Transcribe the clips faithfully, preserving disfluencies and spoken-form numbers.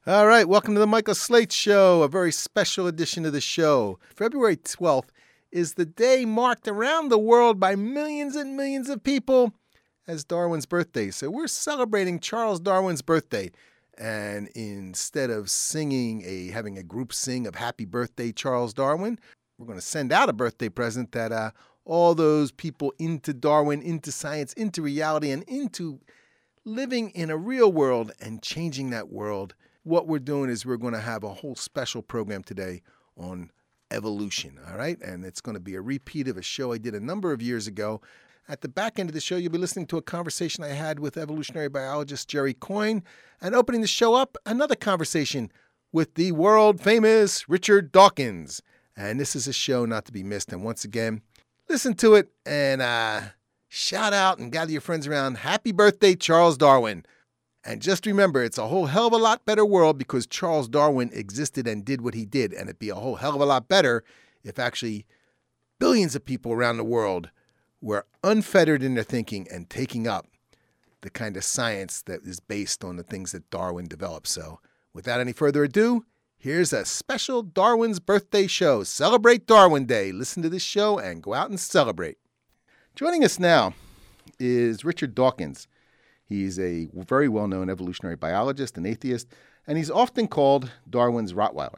All right, welcome to the Michael Slate Show, a very special edition of the show. February twelfth is the day marked around the world by millions and millions of people as Darwin's birthday. So we're celebrating Charles Darwin's birthday. And instead of singing a having a group sing of Happy Birthday, Charles Darwin, we're going to send out a birthday present that uh, all those people into Darwin, into science, into reality, and into living in a real world and changing that world. What we're doing is we're going to have a whole special program today on evolution, all right? And it's going to be a repeat of a show I did a number of years ago. At the back end of the show, you'll be listening to a conversation I had with evolutionary biologist Jerry Coyne. And opening the show up, another conversation with the world-famous Richard Dawkins. And this is a show not to be missed. And once again, listen to it and uh, shout out and gather your friends around. Happy birthday, Charles Darwin. And just remember, it's a whole hell of a lot better world because Charles Darwin existed and did what he did. And it'd be a whole hell of a lot better if actually billions of people around the world were unfettered in their thinking and taking up the kind of science that is based on the things that Darwin developed. So without any further ado, here's a special Darwin's birthday show. Celebrate Darwin Day. Listen to this show and go out and celebrate. Joining us now is Richard Dawkins. He's a very well-known evolutionary biologist and atheist, and he's often called Darwin's Rottweiler.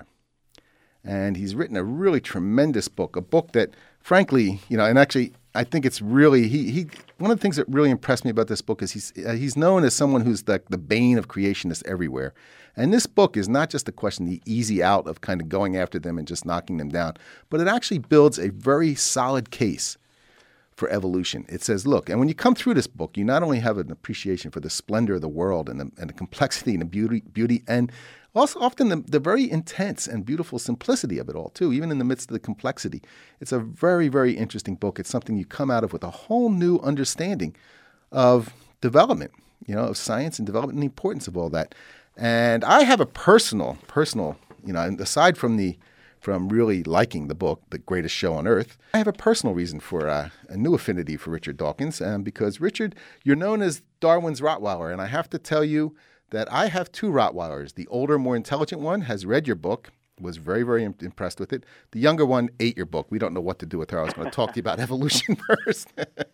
And he's written a really tremendous book, a book that, frankly, you know, and actually, I think it's really, he, he one of the things that really impressed me about this book is he's uh, he's known as someone who's like the bane of creationists everywhere. And this book is not just a question, the easy out of kind of going after them and just knocking them down, but it actually builds a very solid case for evolution. It says, look, and when you come through this book, you not only have an appreciation for the splendor of the world and the, and the complexity and the beauty, beauty, and also often the, the very intense and beautiful simplicity of it all, too, even in the midst of the complexity. It's a very, very interesting book. It's something you come out of with a whole new understanding of development, you know, of science and development and the importance of all that. And I have a personal, personal, you know, aside from the from really liking the book, The Greatest Show on Earth, I have a personal reason for uh, a new affinity for Richard Dawkins, um, because, Richard, you're known as Darwin's Rottweiler, and I have to tell you that I have two Rottweilers. The older, more intelligent one has read your book, was very, very impressed with it. The younger one ate your book. We don't know what to do with her. I was going to talk to you about evolution first.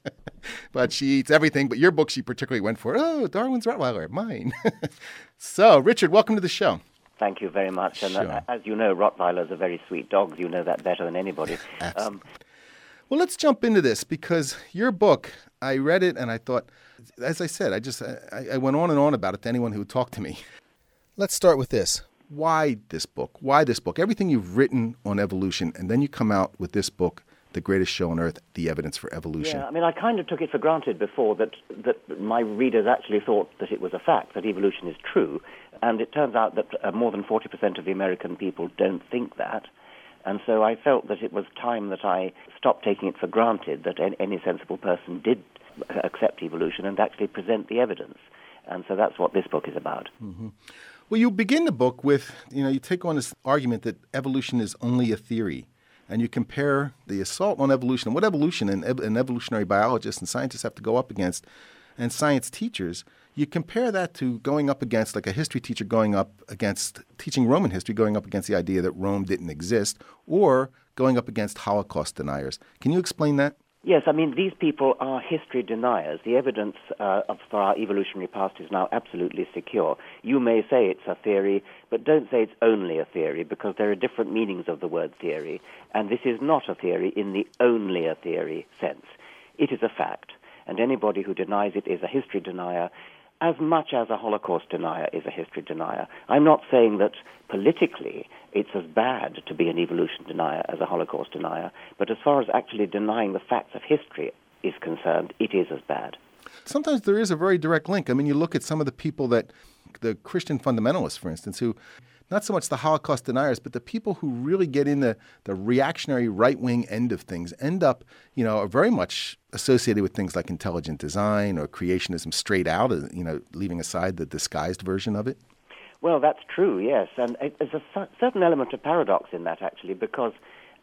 But she eats everything. But your book she particularly went for. Oh, Darwin's Rottweiler, mine. So, Richard, welcome to the show. Thank you very much. And Sure. uh, as you know, Rottweilers are very sweet dogs. You know that better than anybody. Um, Well, let's jump into this because your book, I read it and I thought, as I said, I just I, I went on and on about it to anyone who would talk to me. Let's start with this. Why this book? Why this book? Everything you've written on evolution, and then you come out with this book, The Greatest Show on Earth, The Evidence for Evolution. yeah, I mean, I kind of took it for granted before that, that my readers actually thought that it was a fact, that evolution is true. And it turns out that uh, more than forty percent of the American people don't think that. And so I felt that it was time that I stopped taking it for granted, that any, any sensible person did accept evolution and actually present the evidence. And so that's what this book is about. Mm-hmm. Well, you begin the book with, you know, you take on this argument that evolution is only a theory. And you compare the assault on evolution and what evolution and, and evolutionary biologists and scientists have to go up against, and science teachers. You compare that to going up against, like a history teacher going up against, teaching Roman history, going up against the idea that Rome didn't exist, or going up against Holocaust deniers. Can you explain that? Yes, I mean, these people are history deniers. The evidence uh, of, for our evolutionary past is now absolutely secure. You may say it's a theory, but don't say it's only a theory, because there are different meanings of the word theory, and this is not a theory in the only a theory sense. It is a fact, and anybody who denies it is a history denier, as much as a Holocaust denier is a history denier. I'm not saying that politically it's as bad to be an evolution denier as a Holocaust denier, but as far as actually denying the facts of history is concerned, it is as bad. Sometimes there is a very direct link. I mean, you look at some of the people that, the Christian fundamentalists, for instance, who, not so much the Holocaust deniers, but the people who really get in the, the reactionary right-wing end of things end up, you know, are very much associated with things like intelligent design or creationism straight out, you know, leaving aside the disguised version of it. Well, that's true, yes. And it, there's a certain element of paradox in that, actually, because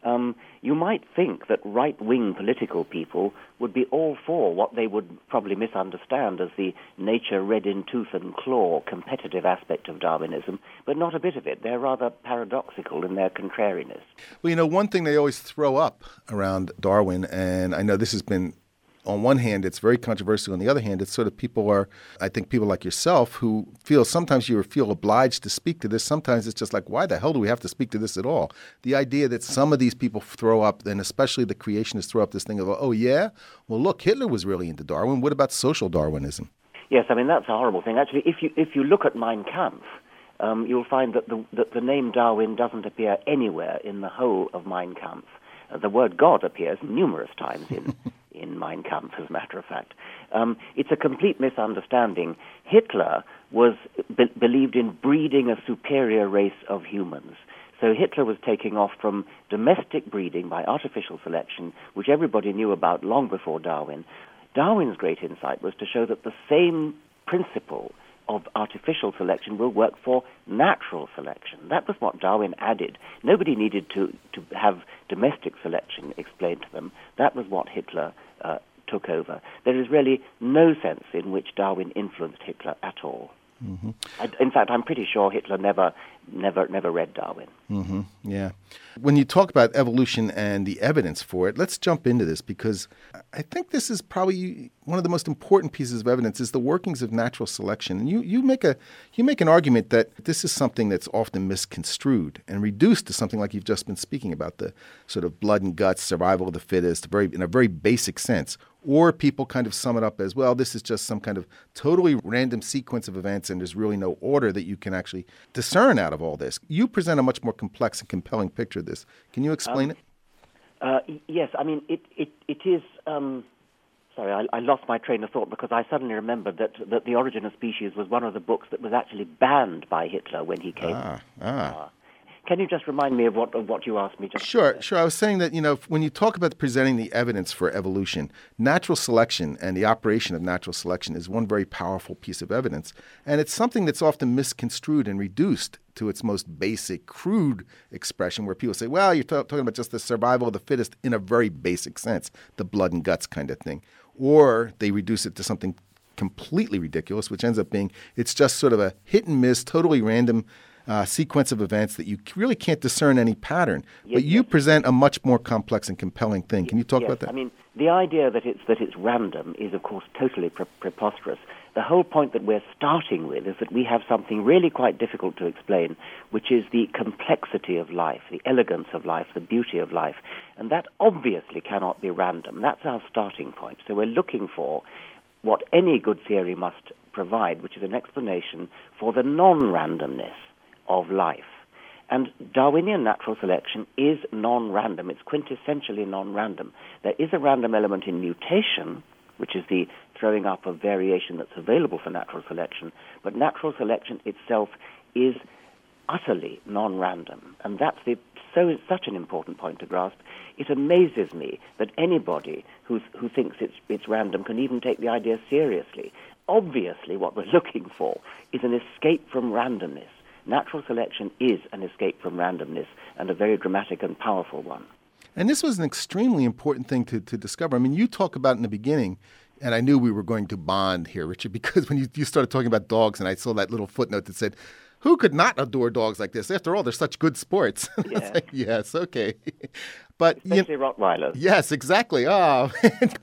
Um, you might think that right-wing political people would be all for what they would probably misunderstand as the nature red in tooth and claw competitive aspect of Darwinism, but not a bit of it. They're rather paradoxical in their contrariness. Well, you know, one thing they always throw up around Darwin, and I know this has been, on one hand, it's very controversial. On the other hand, it's sort of people are, I think people like yourself who feel sometimes you feel obliged to speak to this. Sometimes it's just like, why the hell do we have to speak to this at all? The idea that some of these people throw up, and especially the creationists throw up this thing of, oh, yeah, well, look, Hitler was really into Darwin. What about social Darwinism? Yes, I mean, that's a horrible thing. Actually, if you if you look at Mein Kampf, um, you'll find that the, that the name Darwin doesn't appear anywhere in the whole of Mein Kampf. Uh, the word God appears numerous times in in Mein Kampf, as a matter of fact. Um, it's a complete misunderstanding. Hitler was be- believed in breeding a superior race of humans. So Hitler was taking off from domestic breeding by artificial selection, which everybody knew about long before Darwin. Darwin's great insight was to show that the same principle of artificial selection will work for natural selection. That was what Darwin added. Nobody needed to, to have domestic selection explained to them. That was what Hitler uh, took over. There is really no sense in which Darwin influenced Hitler at all. Mm-hmm. I, in fact, I'm pretty sure Hitler never, never, never read Darwin. Mm-hmm. Yeah. When you talk about evolution and the evidence for it, let's jump into this because I think this is probably one of the most important pieces of evidence is the workings of natural selection. And you, you make a you make an argument that this is something that's often misconstrued and reduced to something like you've just been speaking about, the sort of blood and guts, survival of the fittest, very in a very basic sense. Or people kind of sum it up as, well, this is just some kind of totally random sequence of events and there's really no order that you can actually discern out of all this. You present a much more complex and compelling picture of this. Can you explain um, it? Uh, yes, I mean, it, it, it is... Um, sorry, I, I lost my train of thought because I suddenly remembered that, that The Origin of Species was one of the books that was actually banned by Hitler when he came. Ah, ah. Uh, Can you just remind me of what of what you asked me? Just sure, sure. I was saying that, you know, when you talk about presenting the evidence for evolution, natural selection and the operation of natural selection is one very powerful piece of evidence. And it's something that's often misconstrued and reduced to its most basic, crude expression where people say, well, you're t- talking about just the survival of the fittest in a very basic sense, the blood and guts kind of thing. Or they reduce it to something completely ridiculous, which ends up being it's just sort of a hit and miss, totally random Uh, sequence of events that you really can't discern any pattern. Yes, but you yes. present a much more complex and compelling thing. Can you talk yes, about that? I mean, the idea that it's that it's random is, of course, totally pre- preposterous. The whole point that we're starting with is that we have something really quite difficult to explain, which is the complexity of life, the elegance of life, the beauty of life. And that obviously cannot be random. That's our starting point. So we're looking for what any good theory must provide, which is an explanation for the non-randomness of life. And Darwinian natural selection is non-random. It's quintessentially non-random. There is a random element in mutation, which is the throwing up of variation that's available for natural selection, but natural selection itself is utterly non-random. And that's the, so it's such an important point to grasp. It amazes me that anybody who's, who thinks it's, it's random can even take the idea seriously. Obviously, what we're looking for is an escape from randomness. Natural selection is an escape from randomness, and a very dramatic and powerful one. And this was an extremely important thing to, to discover. I mean, you talk about in the beginning, and I knew we were going to bond here, Richard, because when you, you started talking about dogs, and I saw that little footnote that said, who could not adore dogs like this? After all, they're such good sports. Yeah. Like, yes, okay. But Especially you know, Rottweilers. Yes, exactly. Oh,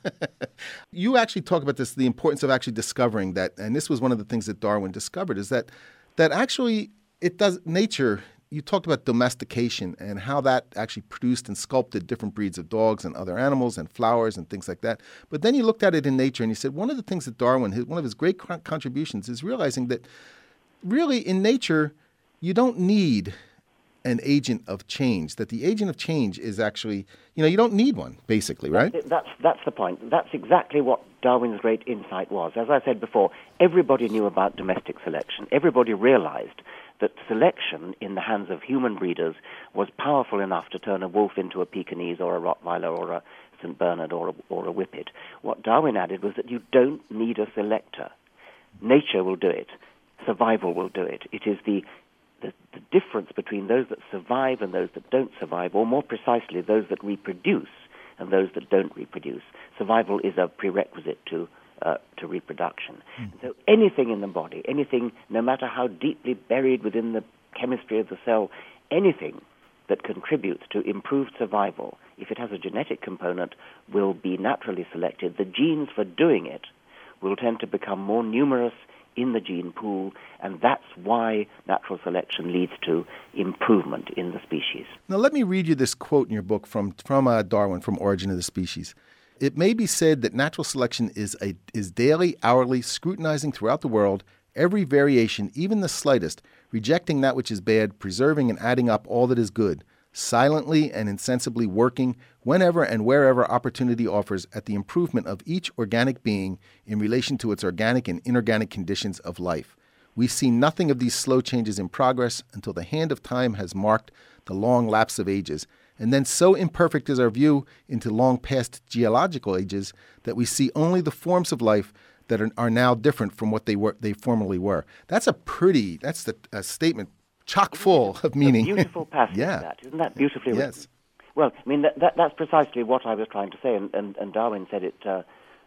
you actually talk about this, the importance of actually discovering that, and this was one of the things that Darwin discovered, is that that actually it does nature. You talked about domestication and how that actually produced and sculpted different breeds of dogs and other animals and flowers and things like that. But then you looked at it in nature and you said one of the things that Darwin, his, one of his great contributions is realizing that really in nature you don't need an agent of change, that the agent of change is actually, you know, you don't need one, basically, right? That's, that's, that's the point. That's exactly what Darwin's great insight was. As I said before, everybody knew about domestic selection. Everybody realized that selection in the hands of human breeders was powerful enough to turn a wolf into a Pekingese or a Rottweiler or a Saint Bernard or a, or a Whippet. What Darwin added was that you don't need a selector. Nature will do it. Survival will do it. It is the the, the difference between those that survive and those that don't survive, or more precisely, those that reproduce and those that don't reproduce. Survival is a prerequisite to uh, to reproduction. Mm. So anything in the body, anything, no matter how deeply buried within the chemistry of the cell, anything that contributes to improved survival, if it has a genetic component, will be naturally selected. The genes for doing it will tend to become more numerous in the gene pool, and that's why natural selection leads to improvement in the species. Now, let me read you this quote in your book from, from uh, Darwin, from Origin of the Species. It may be said that natural selection is a is daily, hourly, scrutinizing throughout the world every variation, even the slightest, rejecting that which is bad, preserving and adding up all that is good, silently and insensibly working whenever and wherever opportunity offers at the improvement of each organic being in relation to its organic and inorganic conditions of life. We see nothing of these slow changes in progress until the hand of time has marked the long lapse of ages, and then so imperfect is our view into long past geological ages that we see only the forms of life that are, are now different from what they were they formerly were. That's a pretty, that's the, a statement chock full of meaning. A beautiful passage, yeah. that. Isn't that beautifully written? Yes. Well, I mean, that, that, that's precisely what I was trying to say, and, and, and Darwin said it uh,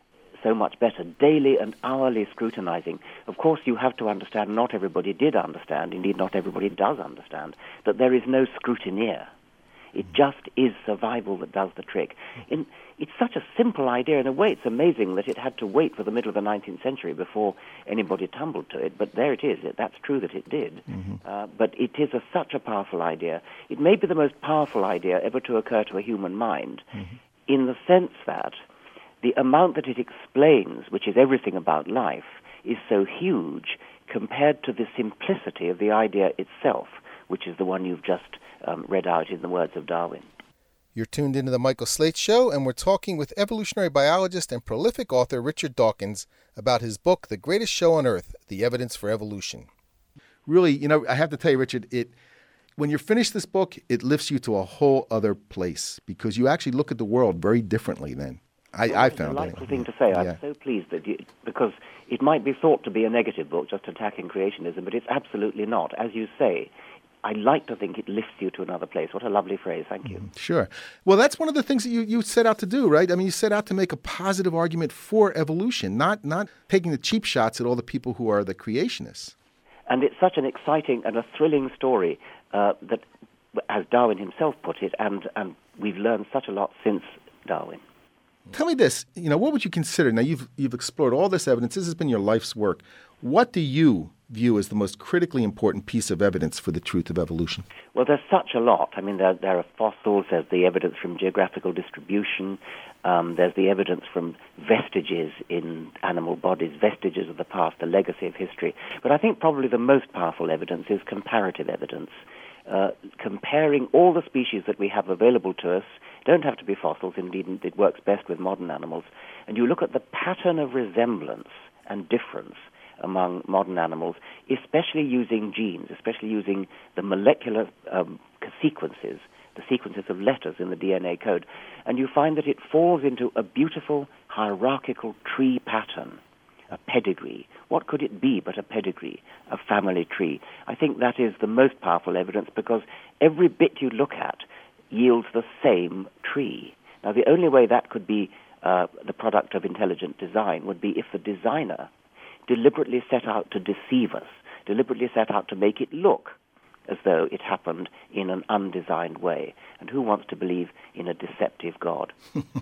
so much better. Daily and hourly scrutinizing. Of course, you have to understand, not everybody did understand, indeed not everybody does understand, that there is no scrutineer. It just is survival that does the trick. In, it's such a simple idea. In a way, it's amazing that it had to wait for the middle of the nineteenth century before anybody tumbled to it. But there it is. That's true that it did. Mm-hmm. Uh, but it is a, such a powerful idea. It may be the most powerful idea ever to occur to a human mind, mm-hmm. in the sense that the amount that it explains, which is everything about life, is so huge compared to the simplicity of the idea itself, which is the one you've just Um, read out in the words of Darwin. You're tuned into the Michael Slate Show, and we're talking with evolutionary biologist and prolific author Richard Dawkins about his book, The Greatest Show on Earth, The Evidence for Evolution. Really, you know, I have to tell you, Richard, it when you're finished this book, it lifts you to a whole other place because you actually look at the world very differently then. I, well, I it's found a delightful it. thing to say. Yeah. I'm so pleased that you, because it might be thought to be a negative book, just attacking creationism, but it's absolutely not. As you say, I like to think it lifts you to another place. What a lovely phrase. Thank you. Sure. Well, that's one of the things that you, you set out to do, right? I mean, you set out to make a positive argument for evolution, not not taking the cheap shots at all the people who are the creationists. And it's such an exciting and a thrilling story uh, that, as Darwin himself put it, and, and we've learned such a lot since Darwin. Tell me this, you know, what would you consider? Now, you've you've explored all this evidence. This has been your life's work. What do you view as the most critically important piece of evidence for the truth of evolution? Well, there's such a lot. I mean, there, there are fossils, there's the evidence from geographical distribution, um, there's the evidence from vestiges in animal bodies, vestiges of the past, the legacy of history. But I think probably the most powerful evidence is comparative evidence. Uh, comparing all the species that we have available to us, don't have to be fossils, indeed it works best with modern animals, and you look at the pattern of resemblance and difference among modern animals, especially using genes, especially using the molecular um, sequences, the sequences of letters in the D N A code, and you find that it falls into a beautiful hierarchical tree pattern, a pedigree. What could it be but a pedigree, a family tree? I think that is the most powerful evidence because every bit you look at yields the same tree. Now, the only way that could be uh, the product of intelligent design would be if the designer deliberately set out to deceive us, deliberately set out to make it look as though it happened in an undesigned way. And who wants to believe in a deceptive God?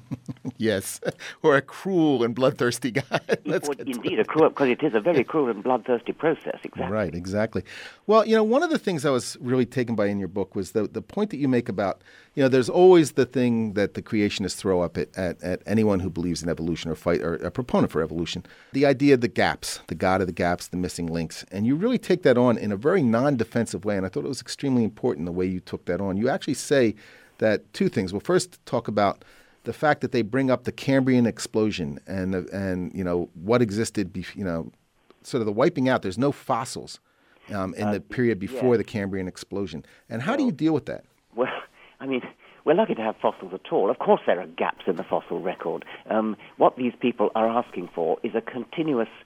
Yes, or a cruel and bloodthirsty God. Or indeed, a cruel, because it is a very cruel and bloodthirsty process, exactly. Right, exactly. Well, you know, one of the things I was really taken by in your book was the, the point that you make about, you know, there's always the thing that the creationists throw up at, at, at anyone who believes in evolution or fight or a proponent for evolution, the idea of the gaps, the God of the gaps, the missing links. And you really take that on in a very non-defensive way, and I thought it was extremely important the way you took that on. You actually say that two things. Well, first, talk about the fact that they bring up the Cambrian explosion and and you know what existed, be, you know, sort of the wiping out. There's no fossils um, in uh, the period before yeah. the Cambrian explosion. And how well, do you deal with that? Well, I mean, we're lucky to have fossils at all. Of course, there are gaps in the fossil record. Um, what these people are asking for is a continuous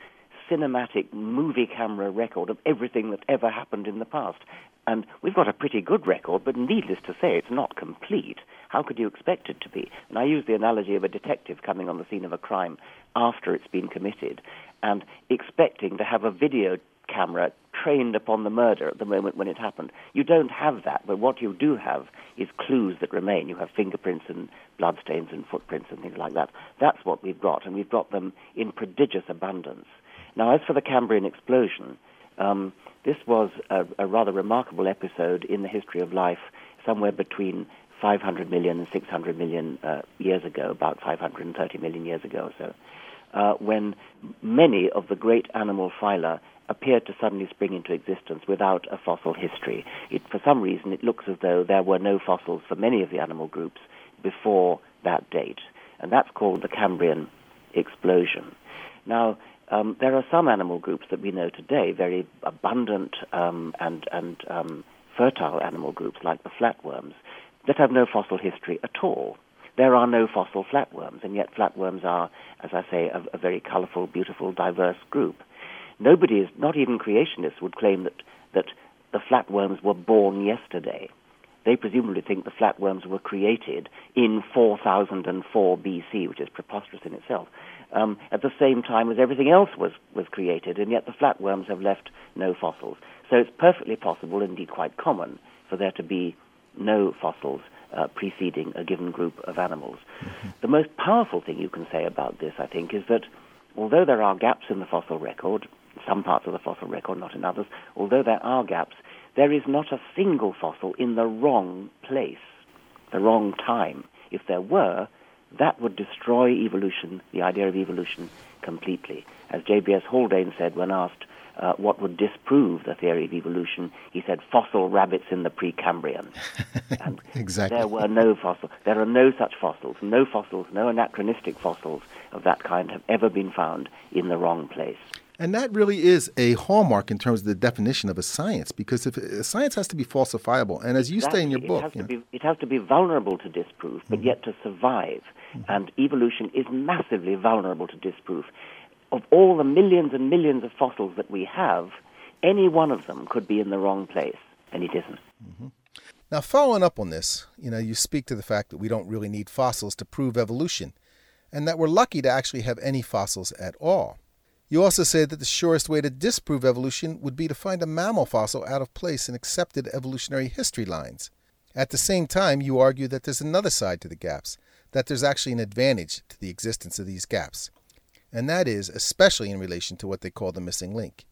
cinematic movie camera record of everything that ever happened in the past. And we've got a pretty good record, but needless to say, it's not complete. How could you expect it to be? And I use the analogy of a detective coming on the scene of a crime after it's been committed and expecting to have a video camera trained upon the murder at the moment when it happened. You don't have that, but what you do have is clues that remain. You have fingerprints and bloodstains and footprints and things like that. That's what we've got, and we've got them in prodigious abundance. Now, as for the Cambrian explosion, um, this was a, a rather remarkable episode in the history of life, somewhere between five hundred million and six hundred million uh, years ago, about five hundred thirty million years ago or so, uh, when many of the great animal phyla appeared to suddenly spring into existence without a fossil history. It, for some reason, it looks as though there were no fossils for many of the animal groups before that date, and that's called the Cambrian explosion. Now, um, there are some animal groups that we know today, very abundant um, and, and um, fertile animal groups like the flatworms, that have no fossil history at all. There are no fossil flatworms, and yet flatworms are, as I say, a, a very colorful, beautiful, diverse group. Nobody is, not even creationists, would claim that, that the flatworms were born yesterday. They presumably think the flatworms were created in four thousand four B C, which is preposterous in itself, um, at the same time as everything else was, was created, and yet the flatworms have left no fossils. So it's perfectly possible, indeed quite common, for there to be no fossils uh, preceding a given group of animals. Mm-hmm. The most powerful thing you can say about this, I think, is that although there are gaps in the fossil record, some parts of the fossil record, not in others, although there are gaps, there is not a single fossil in the wrong place, the wrong time. If there were, that would destroy evolution, the idea of evolution, completely. As J B S Haldane said when asked uh, what would disprove the theory of evolution, he said, fossil rabbits in the Precambrian. And exactly. There were no fossils. There are no such fossils. No fossils, no anachronistic fossils of that kind have ever been found in the wrong place. And that really is a hallmark in terms of the definition of a science, because if a science has to be falsifiable, and as you exactly. say in your book, it has, you to know, be, it has to be vulnerable to disproof, but mm-hmm. yet to survive. Mm-hmm. And evolution is massively vulnerable to disproof. Of all the millions and millions of fossils that we have, any one of them could be in the wrong place, and it isn't. Mm-hmm. Now, following up on this, you know, you speak to the fact that we don't really need fossils to prove evolution, and that we're lucky to actually have any fossils at all. You also say that the surest way to disprove evolution would be to find a mammal fossil out of place in accepted evolutionary history lines. At the same time, you argue that there's another side to the gaps, that there's actually an advantage to the existence of these gaps. And that is especially in relation to what they call the missing link.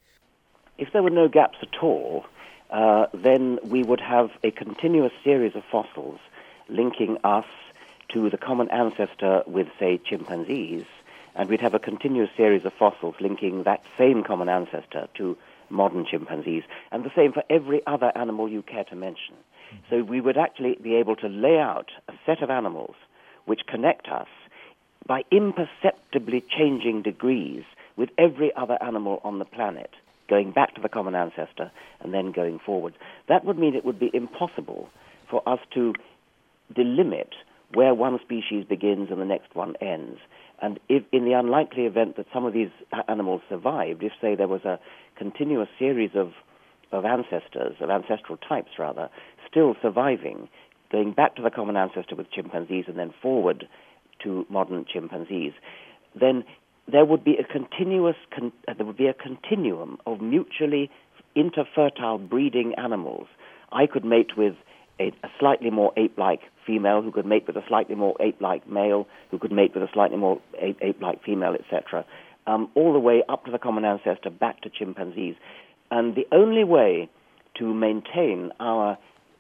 If there were no gaps at all, uh, then we would have a continuous series of fossils linking us to the common ancestor with, say, chimpanzees, and we'd have a continuous series of fossils linking that same common ancestor to modern chimpanzees, and the same for every other animal you care to mention. Mm-hmm. So we would actually be able to lay out a set of animals which connect us by imperceptibly changing degrees with every other animal on the planet, going back to the common ancestor and then going forward. That would mean it would be impossible for us to delimit where one species begins and the next one ends. And if, in the unlikely event that some of these animals survived, if, say, there was a continuous series of, of ancestors, of ancestral types, rather, still surviving, going back to the common ancestor with chimpanzees and then forward to modern chimpanzees, then there would be a continuous, con- there would be a continuum of mutually interfertile breeding animals. I could mate with a, a slightly more ape-like female, who could mate with a slightly more ape-like male, who could mate with a slightly more ape- ape-like female, et cetera, um, all the way up to the common ancestor, back to chimpanzees. And the only way to maintain our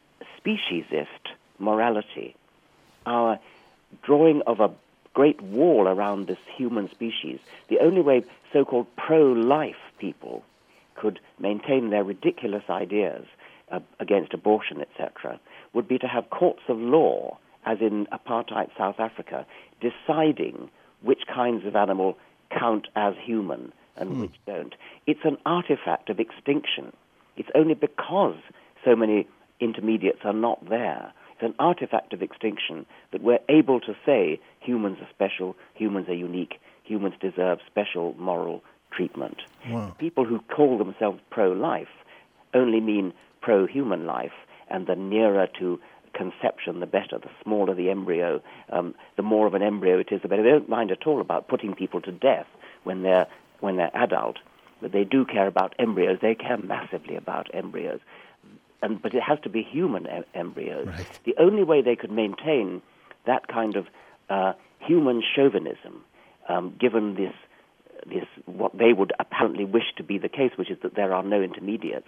speciesist morality, our drawing of a great wall around this human species, the only way so-called pro-life people could maintain their ridiculous ideas uh, against abortion, et cetera, would be to have courts of law, as in apartheid South Africa, deciding which kinds of animal count as human and hmm. which don't. It's an artifact of extinction. It's only because so many intermediates are not there. It's an artifact of extinction that we're able to say humans are special, humans are unique, humans deserve special moral treatment. Wow. People who call themselves pro-life only mean pro-human life, and the nearer to conception, the better. The smaller the embryo, um, the more of an embryo it is, the better. They don't mind at all about putting people to death when they're when they're adult, but they do care about embryos. They care massively about embryos, and but it has to be human em- embryos. Right. The only way they could maintain that kind of uh, human chauvinism, um, given this this what they would apparently wish to be the case, which is that there are no intermediates.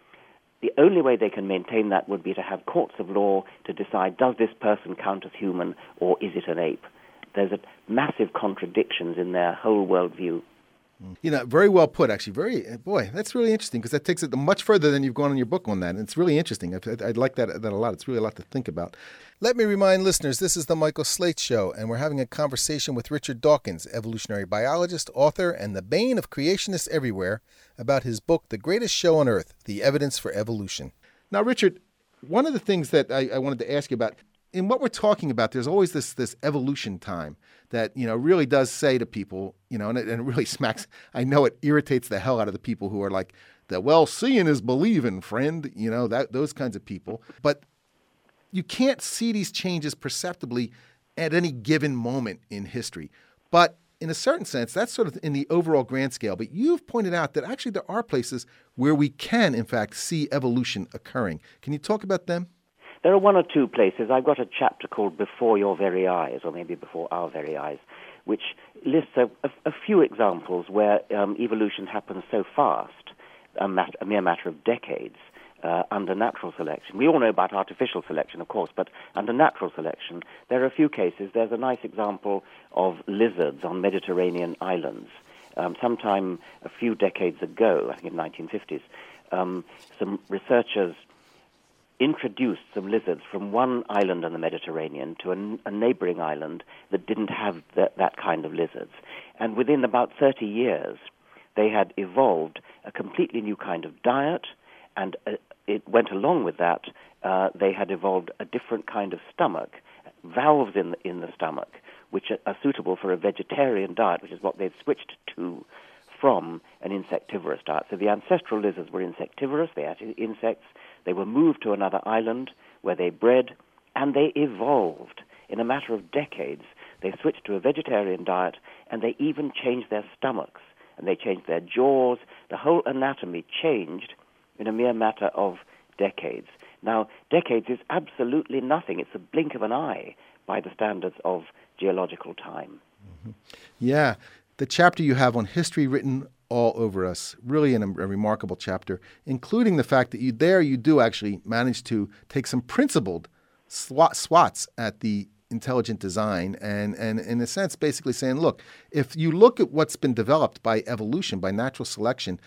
The only way they can maintain that would be to have courts of law to decide, does this person count as human or is it an ape? There's a massive contradictions in their whole worldview. You know, very well put, actually. Very, boy, that's really interesting because that takes it much further than you've gone in your book on that. And it's really interesting. I, I, I like that, that a lot. It's really a lot to think about. Let me remind listeners, this is the Michael Slate Show, and we're having a conversation with Richard Dawkins, evolutionary biologist, author, and the bane of creationists everywhere, about his book, The Greatest Show on Earth, The Evidence for Evolution. Now, Richard, one of the things that I, I wanted to ask you about, in what we're talking about, there's always this this evolution time that, you know, really does say to people, you know, and it, and it really smacks, I know it irritates the hell out of the people who are like, the well, seeing is believing, friend, you know, that those kinds of people. But you can't see these changes perceptibly at any given moment in history. But in a certain sense, that's sort of in the overall grand scale. But you've pointed out that actually there are places where we can, in fact, see evolution occurring. Can you talk about them? There are one or two places. I've got a chapter called Before Your Very Eyes, or maybe Before Our Very Eyes, which lists a, a, a few examples where um, evolution happens so fast, a, mat- a mere matter of decades, uh, under natural selection. We all know about artificial selection, of course, but under natural selection, there are a few cases. There's a nice example of lizards on Mediterranean islands. Um, sometime a few decades ago, I think in the nineteen fifties, um, some researchers introduced some lizards from one island in the Mediterranean to a, a neighboring island that didn't have that, that kind of lizards. And within about thirty years, they had evolved a completely new kind of diet, and uh, it went along with that. Uh, they had evolved a different kind of stomach, valves in the, in the stomach, which are, are suitable for a vegetarian diet, which is what they've switched to from an insectivorous diet. So the ancestral lizards were insectivorous, they ate insects. They were moved to another island where they bred, and they evolved. In a matter of decades, they switched to a vegetarian diet, and they even changed their stomachs, and they changed their jaws. The whole anatomy changed in a mere matter of decades. Now, decades is absolutely nothing. It's a blink of an eye by the standards of geological time. Mm-hmm. Yeah. The chapter you have on history written all over us, really an, a remarkable chapter, including the fact that you there you do actually manage to take some principled swat, swats at the intelligent design and, and in a sense basically saying, look, if you look at what's been developed by evolution, by natural selection,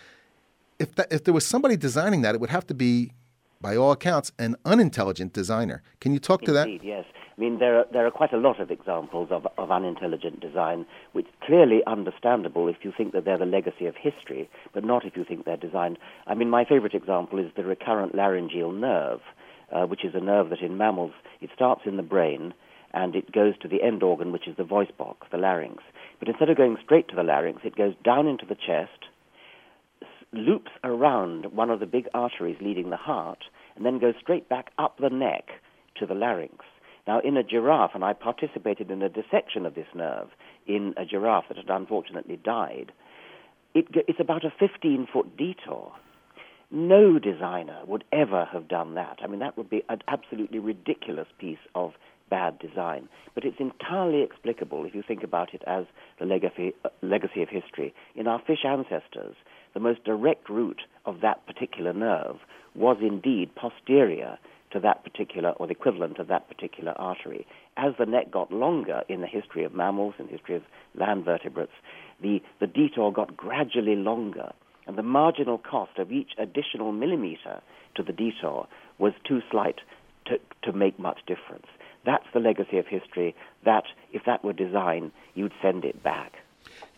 if that, if there was somebody designing that, it would have to be, by all accounts, an unintelligent designer. Can you talk to that? Indeed, yes. I mean, there are, there are quite a lot of examples of, of unintelligent design, which clearly understandable if you think that they're the legacy of history, but not if you think they're designed. I mean, my favorite example is the recurrent laryngeal nerve, uh, which is a nerve that in mammals, it starts in the brain, and it goes to the end organ, which is the voice box, the larynx. But instead of going straight to the larynx, it goes down into the chest, loops around one of the big arteries leading the heart, and then goes straight back up the neck to the larynx. Now, in a giraffe, and I participated in a dissection of this nerve in a giraffe that had unfortunately died, it, it's about a fifteen-foot detour. No designer would ever have done that. I mean, that would be an absolutely ridiculous piece of bad design. But it's entirely explicable if you think about it as the legacy, uh, legacy of history. In our fish ancestors, the most direct route of that particular nerve was indeed posterior to that particular, or the equivalent of that particular artery. As the neck got longer in the history of mammals, in the history of land vertebrates, the, the detour got gradually longer, and the marginal cost of each additional millimeter to the detour was too slight to, to make much difference. That's the legacy of history, that if that were design, you'd send it back.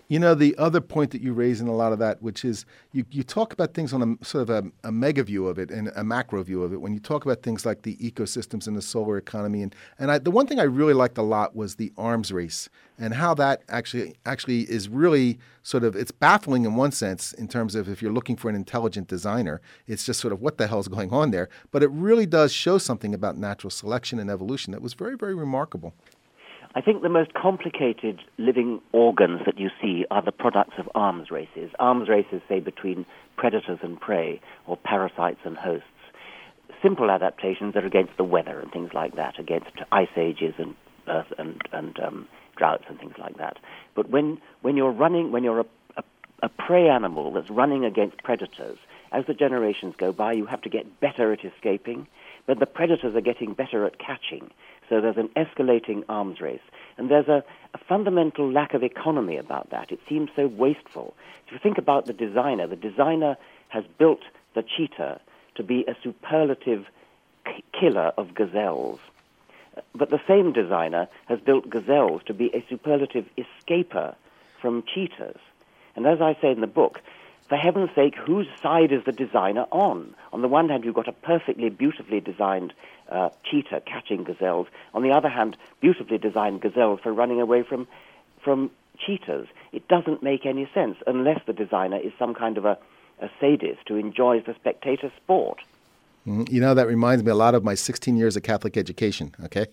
You know, the other point that you raise in a lot of that, which is you, you talk about things on a sort of a, a mega view of it and a macro view of it. When you talk about things like the ecosystems and the solar economy, and and I, the one thing I really liked a lot was the arms race and how that actually actually is really sort of, it's baffling in one sense in terms of if you're looking for an intelligent designer, it's just sort of what the hell is going on there. But it really does show something about natural selection and evolution that was very, very remarkable. I think the most complicated living organs that you see are the products of arms races. Arms races, say, between predators and prey, or parasites and hosts. Simple adaptations are against the weather and things like that, against ice ages and earth and, and um, droughts and things like that. But when, when you're running, when you're a, a, a prey animal that's running against predators, as the generations go by, you have to get better at escaping, but the predators are getting better at catching. So there's an escalating arms race. And there's a, a fundamental lack of economy about that. It seems so wasteful. If you think about the designer, the designer has built the cheetah to be a superlative k- killer of gazelles. But the same designer has built gazelles to be a superlative escaper from cheetahs. And as I say in the book, for heaven's sake, whose side is the designer on? On the one hand, you've got a perfectly, beautifully designed uh, cheetah catching gazelles. On the other hand, beautifully designed gazelles for running away from from cheetahs. It doesn't make any sense unless the designer is some kind of a, a sadist who enjoys the spectator sport. Mm-hmm. You know, that reminds me a lot of my sixteen years of Catholic education, okay?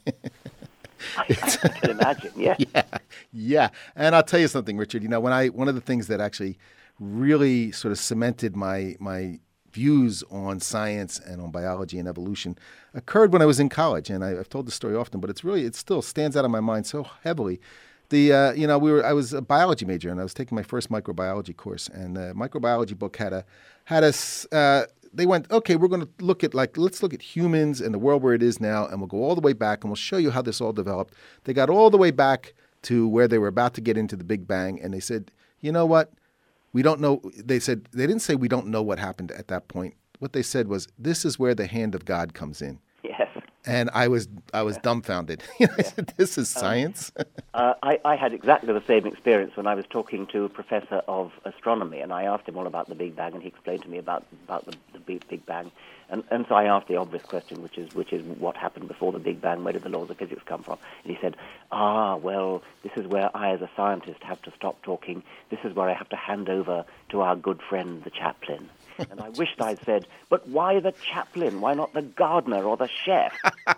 I, I can imagine, yeah. yeah. Yeah. And I'll tell you something, Richard. You know, when I one of the things that actually really sort of cemented my my views on science and on biology and evolution occurred when I was in college. And I, I've told the story often, but it's really, it still stands out in my mind so heavily. The, uh, you know, we were, I was a biology major and I was taking my first microbiology course, and the microbiology book had a, had a, uh, they went, okay, we're going to look at like, let's look at humans and the world where it is now. And we'll go all the way back and we'll show you how this all developed. They got all the way back to where they were about to get into the Big Bang. And they said, you know what? We don't know. They said, they didn't say we don't know what happened at that point. What they said was, this is where the hand of God comes in. Yes. And I was I was dumbfounded. I said, this is science? Um, uh, I, I had exactly the same experience when I was talking to a professor of astronomy, and I asked him all about the Big Bang, and he explained to me about, about the, the Big, Big Bang. And, and so I asked the obvious question, which is which is what happened before the Big Bang? Where did the laws of physics come from? And he said, ah, well, this is where I, as a scientist, have to stop talking. This is where I have to hand over to our good friend, the chaplain. And I wished I'd said, but why the chaplain? Why not the gardener or the chef?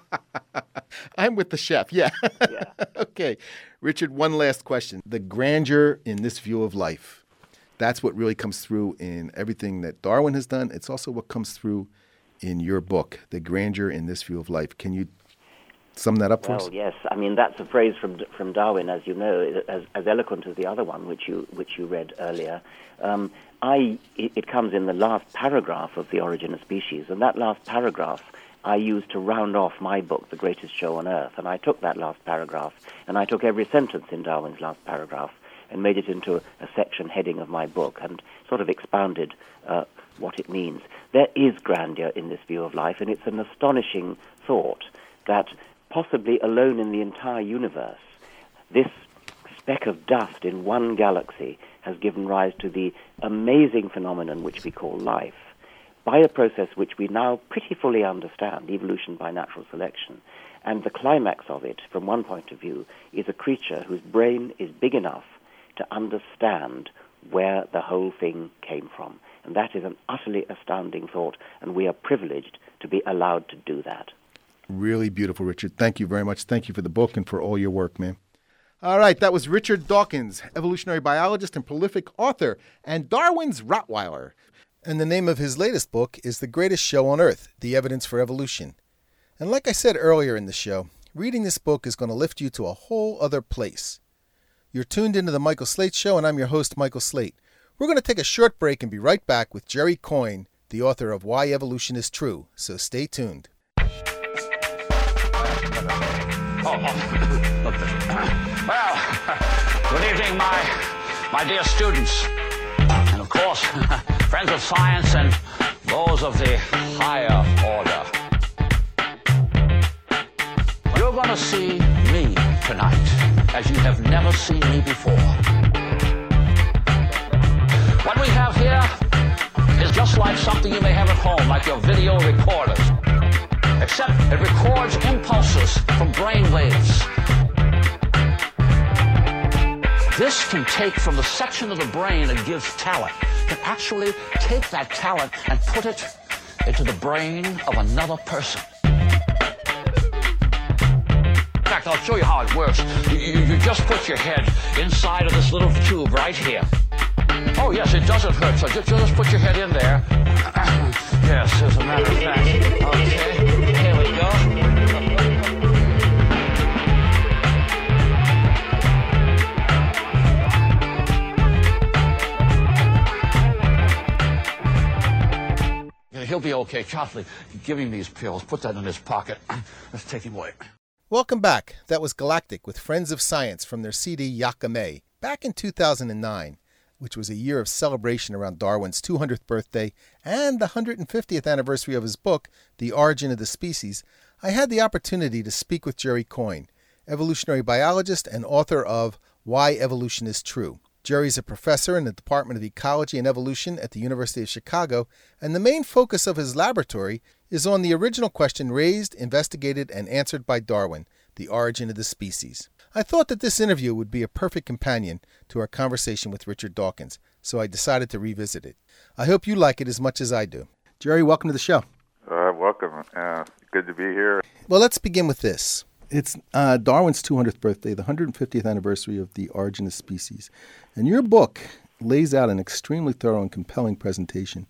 I'm with the chef, yeah. Yeah. Okay. Richard, one last question. The grandeur in this view of life, that's what really comes through in everything that Darwin has done. It's also what comes through in your book, the grandeur in this view of life. Can you sum that up for well, us? Well, yes. I mean, that's a phrase from from Darwin, as you know, as, as eloquent as the other one, which you which you read earlier. Um, I it, it comes in the last paragraph of The Origin of Species, and that last paragraph I used to round off my book, The Greatest Show on Earth. And I took that last paragraph, and I took every sentence in Darwin's last paragraph and made it into a, a section heading of my book and sort of expounded uh, what it means. There is grandeur in this view of life, and it's an astonishing thought that possibly alone in the entire universe, this speck of dust in one galaxy has given rise to the amazing phenomenon which we call life, by a process which we now pretty fully understand, evolution by natural selection. And the climax of it, from one point of view, is a creature whose brain is big enough to understand where the whole thing came from. And that is an utterly astounding thought, and we are privileged to be allowed to do that. Really beautiful, Richard. Thank you very much. Thank you for the book and for all your work, man. All right, that was Richard Dawkins, evolutionary biologist and prolific author, and Darwin's Rottweiler. And the name of his latest book is The Greatest Show on Earth, The Evidence for Evolution. And like I said earlier in the show, reading this book is going to lift you to a whole other place. You're tuned into The Michael Slate Show, and I'm your host, Michael Slate. We're going to take a short break and be right back with Jerry Coyne, the author of Why Evolution is True, so stay tuned. Oh, oh. Well, good evening, my my dear students, and of course, friends of science and those of the higher order. You're going to see me tonight as you have never seen me before. just like something you may have at home, like your video recorders. Except it records impulses from brain waves. This can take from the section of the brain that gives talent, can actually take that talent and put it into the brain of another person. In fact, I'll show you how it works. You, you, you just put your head inside of this little tube right here. Oh, yes, it doesn't hurt, so just, just put your head in there. Yes, as a matter of fact. Okay, here we go. He'll be okay. Chopley, give him these pills. Put that in his pocket. Let's take him away. Welcome back. That was Galactic with Friends of Science from their C D Yakame. Back in two thousand nine, which was a year of celebration around Darwin's two hundredth birthday and the one hundred fiftieth anniversary of his book, The Origin of the Species, I had the opportunity to speak with Jerry Coyne, evolutionary biologist and author of Why Evolution is True. Jerry's a professor in the Department of Ecology and Evolution at the University of Chicago, and the main focus of his laboratory is on the original question raised, investigated, and answered by Darwin, the origin of the species. I thought that this interview would be a perfect companion to our conversation with Richard Dawkins, so I decided to revisit it. I hope you like it as much as I do. Jerry, welcome to the show. Uh, welcome. Uh, good to be here. Well, let's begin with this. It's uh, Darwin's two hundredth birthday, the one hundred fiftieth anniversary of The Origin of Species. And your book lays out an extremely thorough and compelling presentation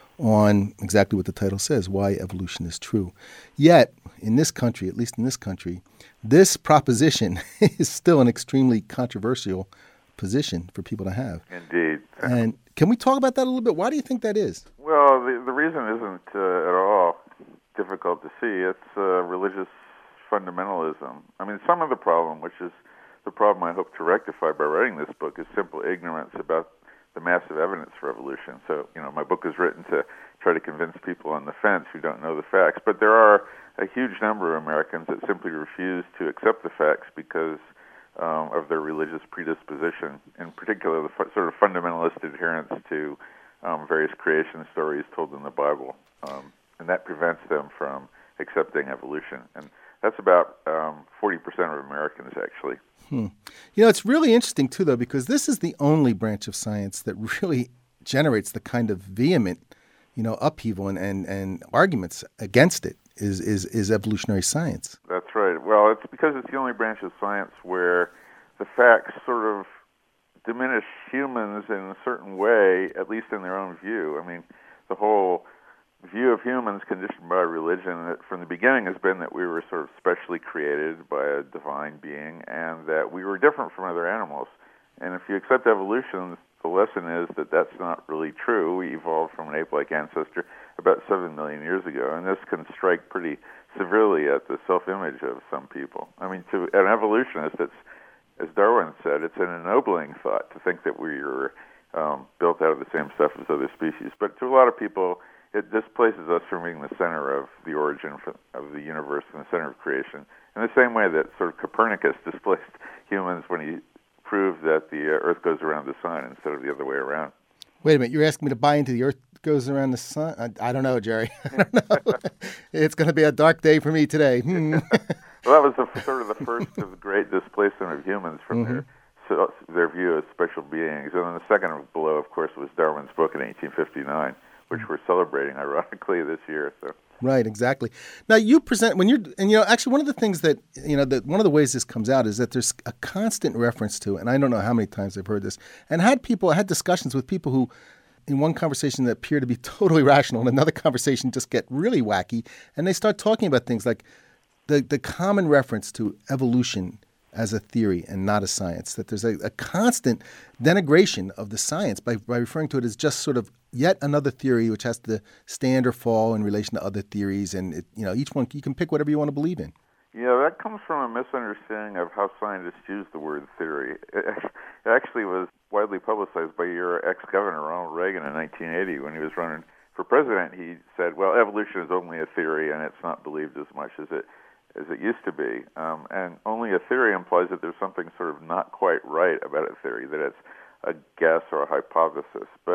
on exactly what the title says, why evolution is true. Yet, in this country, at least in this country, this proposition is still an extremely controversial position for people to have. Indeed. And can we talk about that a little bit? Why do you think that is? Well, the, the reason isn't uh, at all difficult to see. It's uh, religious fundamentalism. I mean, some of the problem, which is the problem I hope to rectify by writing this book, is simple ignorance about the massive evidence for evolution. So, you know, my book is written to try to convince people on the fence who don't know the facts. But there are a huge number of Americans that simply refuse to accept the facts because um, of their religious predisposition, in particular the fu- sort of fundamentalist adherence to um, various creation stories told in the Bible. Um, and that prevents them from accepting evolution. And that's about um, forty percent of Americans, actually. Hmm. You know, it's really interesting, too, though, because this is the only branch of science that really generates the kind of vehement, you know, upheaval and, and, and arguments against it is, is, is evolutionary science. That's right. Well, it's because it's the only branch of science where the facts sort of diminish humans in a certain way, at least in their own view. I mean, the whole view of humans conditioned by religion that from the beginning has been that we were sort of specially created by a divine being and that we were different from other animals. And if you accept evolution, the lesson is that that's not really true. We evolved from an ape-like ancestor about seven million years ago, and this can strike pretty severely at the self-image of some people. I mean, to an evolutionist, it's, as Darwin said, it's an ennobling thought to think that we were um, built out of the same stuff as other species. But to a lot of people, it displaces us from being the center of the origin of the universe and the center of creation, in the same way that sort of Copernicus displaced humans when he proved that the Earth goes around the sun instead of the other way around. Wait a minute, you're asking me to buy into the Earth goes around the sun? I, I don't know, Jerry. I don't know. It's going to be a dark day for me today. Hmm. Well, that was the, sort of the first of the great displacement of humans from mm-hmm. their so, their view as special beings. And then the second blow, of course, was Darwin's book in eighteen fifty-nine. Which we're celebrating, ironically, this year. So. Right, exactly. Now, you present, when you're, and you know, actually one of the things that, you know, that one of the ways this comes out is that there's a constant reference to, and I don't know how many times I've heard this, and had people, I had discussions with people who, in one conversation that appear to be totally rational, and another conversation just get really wacky, and they start talking about things like the, the common reference to evolution as a theory and not a science, that there's a, a constant denigration of the science by, by referring to it as just sort of yet another theory which has to stand or fall in relation to other theories, and it, you know, each one, you can pick whatever you want to believe in. Yeah, that comes from a misunderstanding of how scientists use the word theory. It actually was widely publicized by your ex-governor, Ronald Reagan, in nineteen eighty when he was running for president. He said, well, evolution is only a theory, and it's not believed as much as it as it used to be. Um, and only a theory implies that there's something sort of not quite right about a theory, that it's a guess or a hypothesis. But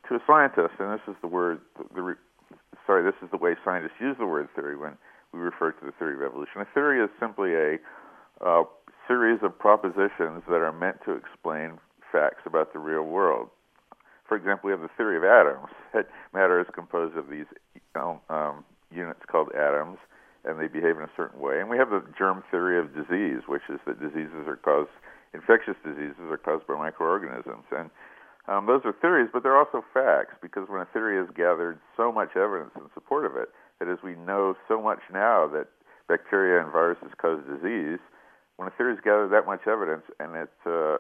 to a scientist, and this is the word, the, the sorry, this is the way scientists use the word theory when we refer to the theory of evolution. A theory is simply a uh, series of propositions that are meant to explain facts about the real world. For example, we have the theory of atoms. That matter is composed of these um, um, units called atoms, and they behave in a certain way. And we have the germ theory of disease, which is that diseases are caused, infectious diseases are caused by microorganisms. And um, those are theories, but they're also facts, because when a theory has gathered so much evidence in support of it, that is, we know so much now that bacteria and viruses cause disease, when a theory has gathered that much evidence and it uh,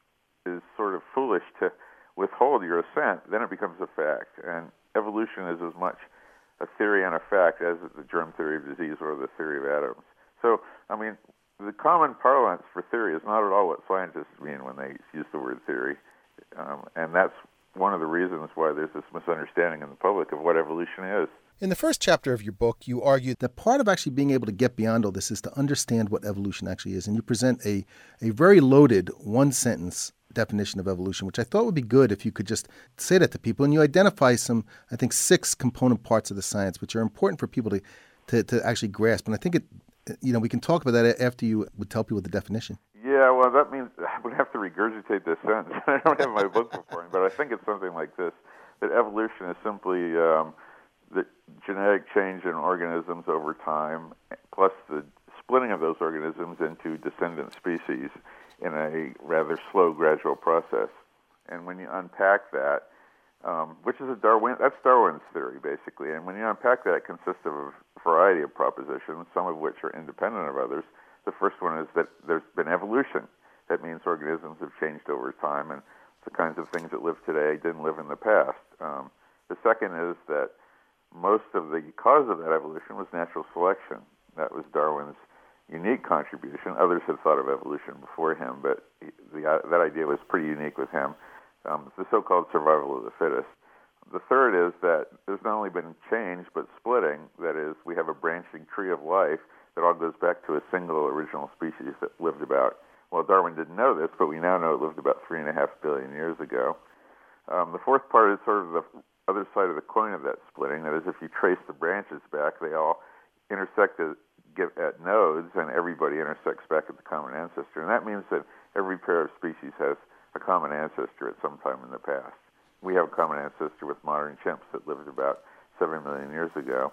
is sort of foolish to withhold your assent, then it becomes a fact. And evolution is as much a theory and a fact as the germ theory of disease or the theory of atoms. So, I mean, the common parlance for theory is not at all what scientists mean when they use the word theory. Um, and that's one of the reasons why there's this misunderstanding in the public of what evolution is. In the first chapter of your book, you argue that part of actually being able to get beyond all this is to understand what evolution actually is. And you present a, a very loaded one-sentence definition of evolution, which I thought would be good if you could just say that to people. And you identify some, I think, six component parts of the science, which are important for people to, to, to actually grasp. And I think, it, you know, we can talk about that after you would tell people the definition. Yeah, well, that means I would have to regurgitate this sentence. I don't have my book before me, but I think it's something like this, that evolution is simply um, the genetic change in organisms over time, plus the splitting of those organisms into descendant species in a rather slow, gradual process. And when you unpack that, um, which is a Darwin, that's Darwin's theory, basically. And when you unpack that, it consists of a variety of propositions, some of which are independent of others. The first one is that there's been evolution. That means organisms have changed over time, and the kinds of things that live today didn't live in the past. Um, the second is that most of the cause of that evolution was natural selection. That was Darwin's unique contribution. Others had thought of evolution before him, but the, uh, that idea was pretty unique with him. Um, the so-called survival of the fittest. The third is that there's not only been change, but splitting. That is, we have a branching tree of life that all goes back to a single original species that lived about, well, Darwin didn't know this, but we now know it lived about three and a half billion years ago. Um, the fourth part is sort of the other side of the coin of that splitting. That is, if you trace the branches back, they all intersect at, at nodes, and everybody intersects back at the common ancestor. And that means that every pair of species has a common ancestor at some time in the past. We have a common ancestor with modern chimps that lived about seven million years ago.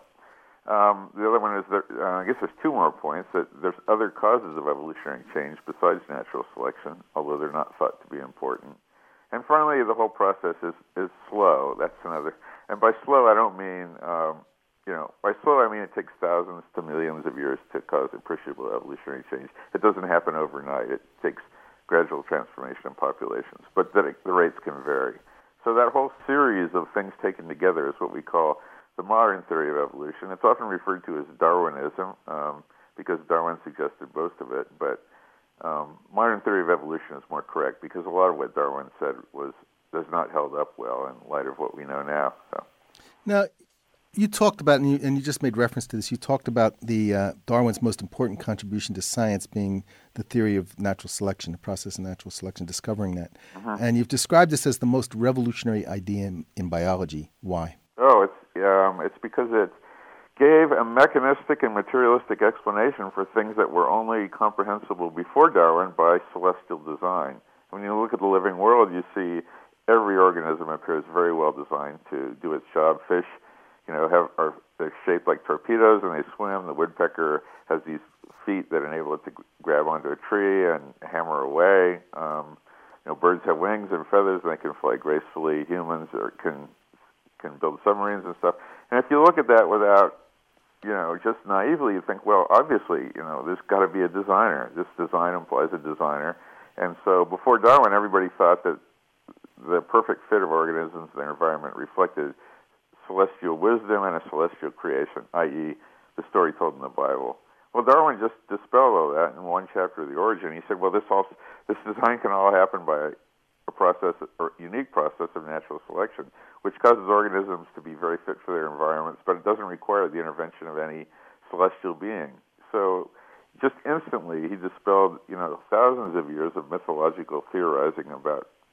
Um, the other one is that, uh, I guess there's two more points, that there's other causes of evolutionary change besides natural selection, although they're not thought to be important. And finally, the whole process is, is slow. That's another. And by slow, I don't mean, um, you know, by slow, I mean it takes thousands to millions of years to cause appreciable evolutionary change. It doesn't happen overnight. It takes gradual transformation in populations, but that it, the rates can vary. So that whole series of things taken together is what we call the modern theory of evolution. It's often referred to as Darwinism um, because Darwin suggested most of it, but um, modern theory of evolution is more correct because a lot of what Darwin said was does not held up well in light of what we know now. So. Now, you talked about, and you, and you just made reference to this, you talked about the uh, Darwin's most important contribution to science being the theory of natural selection, the process of natural selection, discovering that. Mm-hmm. And you've described this as the most revolutionary idea in, in biology. Why? Oh, it's um, it's because it gave a mechanistic and materialistic explanation for things that were only comprehensible before Darwin by celestial design. When you look at the living world, you see every organism appears very well designed to do its job. Fish, you know, have are they're shaped like torpedoes and they swim. The woodpecker has these feet that enable it to grab onto a tree and hammer away. Um, you know, birds have wings and feathers and they can fly gracefully. Humans are, can can build submarines and stuff. And if you look at that without, you know, just naively, you think, well, obviously, you know, there's got to be a designer. This design implies a designer. And so before Darwin, everybody thought that the perfect fit of organisms in their environment reflected celestial wisdom and a celestial creation, that is the story told in the Bible. Well, Darwin just dispelled all that in one chapter of The Origin. He said, well, this all, this design can all happen by a process, or unique process of natural selection, which causes organisms to be very fit for their environments, but it doesn't require the intervention of any celestial being. So just instantly, he dispelled, you know, thousands of years of mythological theorizing about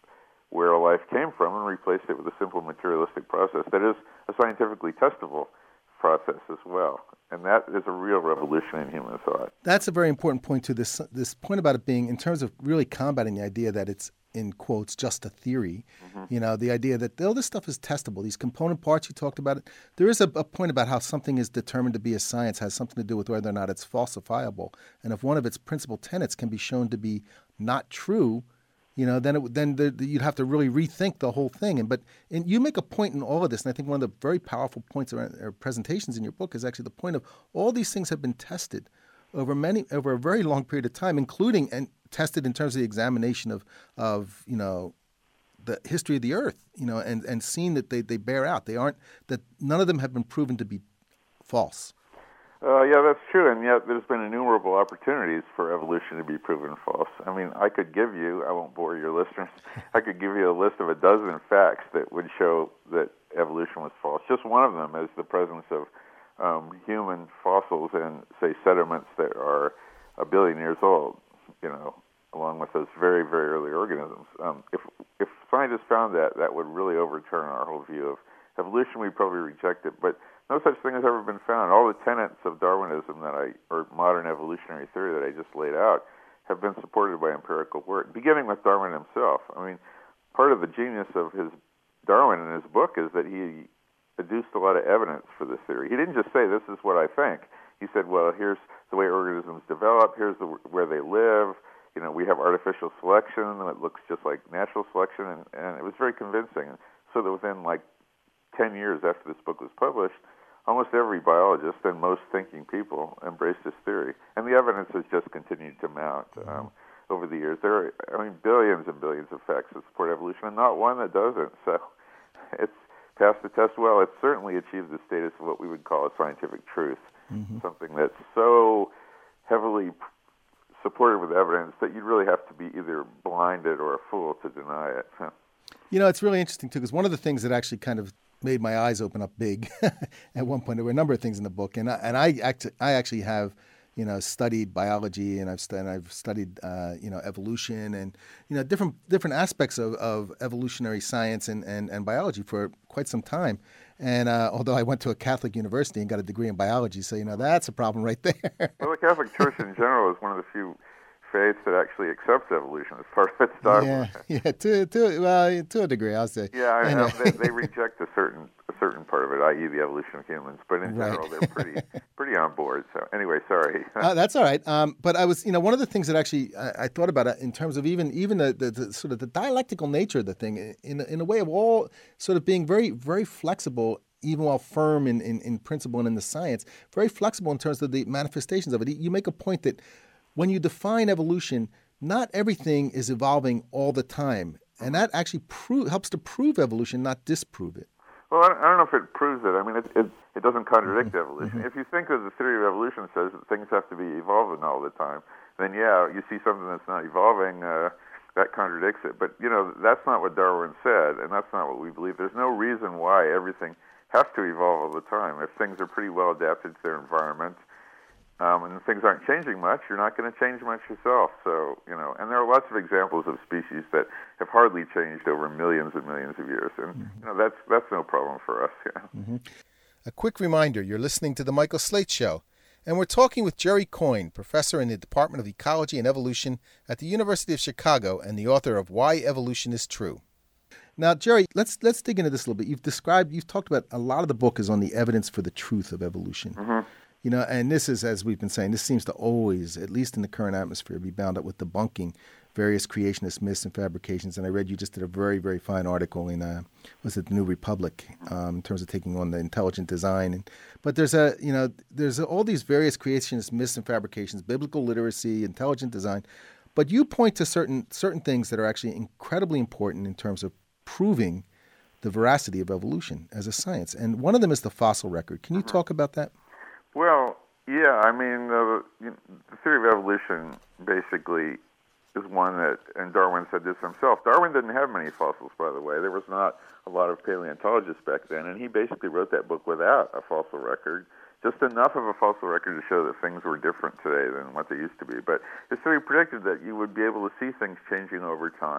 where life came from and replaced it with a simple materialistic process that is a scientifically testable process as well. And that is a real revolution in human thought. That's a very important point, too, this, this point about it being, in terms of really combating the idea that it's, in quotes, just a theory. Mm-hmm. You know, the idea that, oh, this stuff is testable. These component parts, you talked about it. There is a, a point about how something is determined to be a science has something to do with whether or not it's falsifiable. And if one of its principal tenets can be shown to be not true, you know, then it, then the, the, you'd have to really rethink the whole thing. And but and you make a point in all of this, and I think one of the very powerful points around or presentations in your book is actually the point of all these things have been tested over many over a very long period of time, including and tested in terms of the examination of of you know the history of the Earth, you know, and and seen that they, they bear out. They aren't that none of them have been proven to be false. Uh, yeah, that's true, and yet there's been innumerable opportunities for evolution to be proven false. I mean, I could give you, I won't bore your listeners, I could give you a list of a dozen facts that would show that evolution was false. Just one of them is the presence of um, human fossils in, say, sediments that are a billion years old, you know, along with those very, very early organisms. Um, if if scientists found that, that would really overturn our whole view of evolution. We'd probably reject it, but no such thing has ever been found. All the tenets of Darwinism that I, or modern evolutionary theory that I just laid out, have been supported by empirical work, beginning with Darwin himself. I mean, part of the genius of his Darwin in his book is that he adduced a lot of evidence for this theory. He didn't just say, this is what I think. He said, well, here's the way organisms develop, here's the, where they live, you know, we have artificial selection that looks just like natural selection, and, and it was very convincing. So that within like ten years after this book was published, almost every biologist and most thinking people embraced this theory. And the evidence has just continued to mount um, over the years. There are, I mean, billions and billions of facts that support evolution, and not one that doesn't. So it's passed the test well. It's certainly achieved the status of what we would call a scientific truth, mm-hmm. something that's so heavily supported with evidence that you'd really have to be either blinded or a fool to deny it. You know, it's really interesting, too, because one of the things that actually kind of made my eyes open up big at one point, there were a number of things in the book, and I, and I, act, I actually have, you know, studied biology, and I've, st- and I've studied, uh, you know, evolution and, you know, different different aspects of, of evolutionary science and, and, and biology for quite some time. And uh, although I went to a Catholic university and got a degree in biology, so, you know, that's a problem right there. Well, the Catholic Church in general is one of the few faiths that actually accepts evolution as part of its dogma. Yeah, yeah, to to well, to a degree, I'll say. Yeah, I know. they, they reject a certain a certain part of it, that is, the evolution of humans. But in general, right. they're pretty pretty on board. So anyway, sorry. uh, that's all right. Um, but I was, you know, one of the things that actually I, I thought about it in terms of even even the, the, the sort of the dialectical nature of the thing, in in a way of all sort of being very very flexible, even while firm in, in, in principle and in the science, very flexible in terms of the manifestations of it. You make a point that when you define evolution, not everything is evolving all the time. And that actually pro- helps to prove evolution, not disprove it. Well, I don't know if it proves it. I mean, it it, it doesn't contradict mm-hmm. evolution. Mm-hmm. If you think that the theory of evolution says that things have to be evolving all the time, then yeah, you see something that's not evolving, uh, that contradicts it. But, you know, that's not what Darwin said, and that's not what we believe. There's no reason why everything has to evolve all the time. If things are pretty well adapted to their environment, Um, and things aren't changing much, you're not going to change much yourself. So, you know, and there are lots of examples of species that have hardly changed over millions and millions of years. And, mm-hmm. you know, that's that's no problem for us. Yeah. Mm-hmm. A quick reminder, you're listening to The Michael Slate Show, and we're talking with Jerry Coyne, professor in the Department of Ecology and Evolution at the University of Chicago and the author of Why Evolution is True. Now, Jerry, let's let's dig into this a little bit. You've described, you've talked about, a lot of the book is on the evidence for the truth of evolution. Mm-hmm. You know, and this is, as we've been saying, this seems to always, at least in the current atmosphere, be bound up with debunking various creationist myths and fabrications. And I read you just did a very, very fine article in, uh, was it the New Republic, um, in terms of taking on the intelligent design. And, but there's a, you know, there's a, all these various creationist myths and fabrications, biblical literacy, intelligent design. But you point to certain certain things that are actually incredibly important in terms of proving the veracity of evolution as a science. And one of them is the fossil record. Can you mm-hmm. talk about that? Well, yeah, I mean, uh, you know, the theory of evolution basically is one that, and Darwin said this himself, Darwin didn't have many fossils, by the way. There was not a lot of paleontologists back then, and he basically wrote that book without a fossil record, just enough of a fossil record to show that things were different today than what they used to be. But his theory predicted that you would be able to see things changing over time.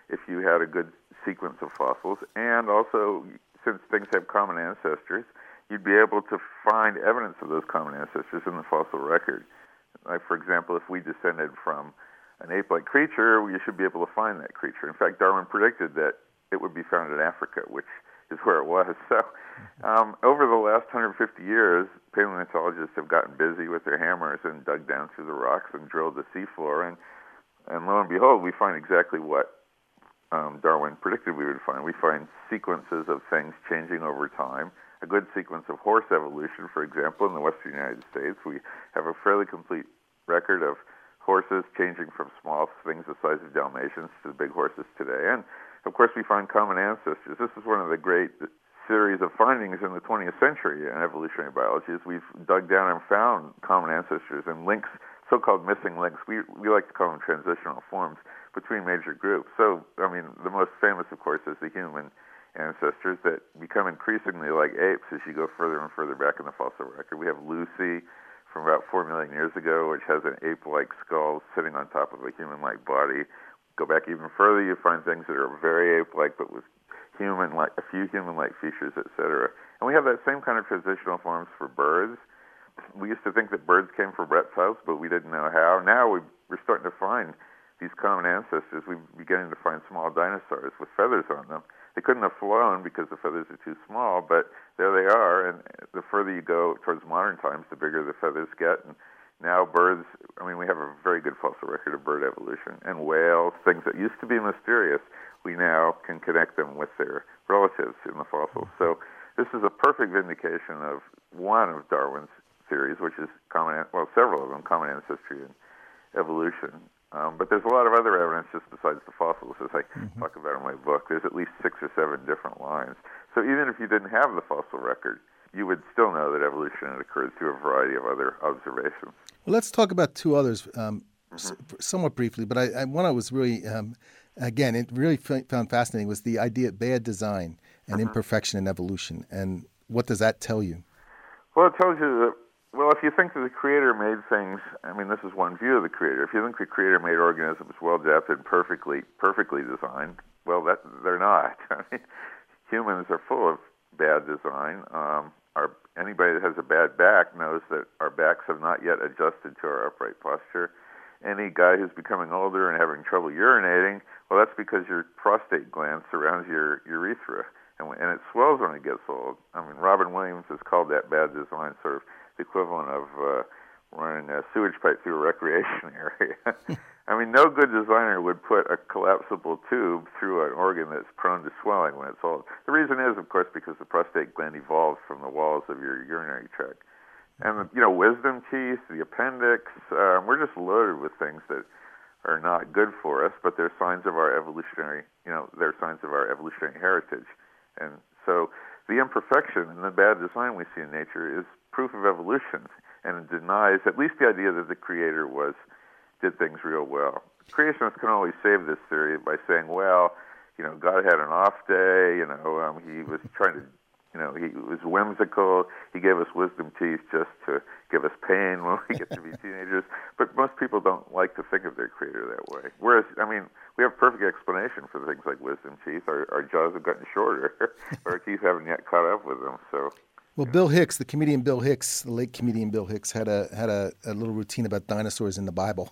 if you had a good sequence of fossils. And also, since things have common ancestors, you'd be able to find evidence of those common ancestors in the fossil record. Like, for example, if we descended from an ape-like creature, you should be able to find that creature. In fact, Darwin predicted that it would be found in Africa, which is where it was. So um, over the last one hundred fifty years, paleontologists have gotten busy with their hammers and dug down through the rocks and drilled the seafloor. And, and lo and behold, we find exactly what um, Darwin predicted we would find. We find sequences of things changing over time. A good sequence of horse evolution, for example, in the western United States. We have a fairly complete record of horses changing from small things the size of Dalmatians to the big horses today. And, of course, we find common ancestors. This is one of the great series of findings in the twentieth century in evolutionary biology is we've dug down and found common ancestors and links, so-called missing links. We, we like to call them transitional forms between major groups. So, I mean, the most famous, of course, is the human ancestors that become increasingly like apes as you go further and further back in the fossil record. We have Lucy from about four million years ago, which has an ape-like skull sitting on top of a human-like body. Go back even further, you find things that are very ape-like but with human-like, a few human-like features, et cetera. And we have that same kind of transitional forms for birds. We used to think that birds came from reptiles, but we didn't know how. Now we, we're starting to find these common ancestors. We're beginning to find small dinosaurs with feathers on them. They couldn't have flown because the feathers are too small, but there they are. And the further you go towards modern times, the bigger the feathers get. And now birds, I mean, we have a very good fossil record of bird evolution. And whales, things that used to be mysterious, we now can connect them with their relatives in the fossils. So this is a perfect vindication of one of Darwin's theories, which is common, well, several of them, common ancestry and evolution. Um, but there's a lot of other evidence just besides the fossils, as I mm-hmm. talk about in my book. There's at least six or seven different lines. So even if you didn't have the fossil record, you would still know that evolution had occurred through a variety of other observations. Well, let's talk about two others um, mm-hmm. s- somewhat briefly. But I, I, one I was really, um, again, it really f- found fascinating was the idea of bad design and mm-hmm. imperfection in evolution. And what does that tell you? Well, it tells you that, well, if you think that the Creator made things, I mean, this is one view of the Creator. If you think the Creator made organisms well-adapted, perfectly, perfectly designed, well, that they're not. I mean, humans are full of bad design. Um, our, anybody that has a bad back knows that our backs have not yet adjusted to our upright posture. Any guy who's becoming older and having trouble urinating, well, that's because your prostate gland surrounds your urethra, and, and it swells when it gets old. I mean, Robin Williams has called that bad design sort of the equivalent of uh, running a sewage pipe through a recreation area. I mean, no good designer would put a collapsible tube through an organ that's prone to swelling when it's old. The reason is, of course, because the prostate gland evolves from the walls of your urinary tract. And, you know, wisdom teeth, the appendix, um, we're just loaded with things that are not good for us, but they're signs of our evolutionary, you know, they're signs of our evolutionary heritage. And so the imperfection and the bad design we see in nature is proof of evolution, and it denies at least the idea that the Creator was did things real well. Creationists can always save this theory by saying, well, you know, God had an off day, you know, um, he was trying to, you know, he was whimsical, he gave us wisdom teeth just to give us pain when we get to be teenagers. But most people don't like to think of their Creator that way. Whereas, I mean, we have perfect explanation for things like wisdom teeth. Our, our jaws have gotten shorter. Our teeth haven't yet caught up with them, so... Well, Bill Hicks, the comedian Bill Hicks, the late comedian Bill Hicks, had a had a, a little routine about dinosaurs in the Bible.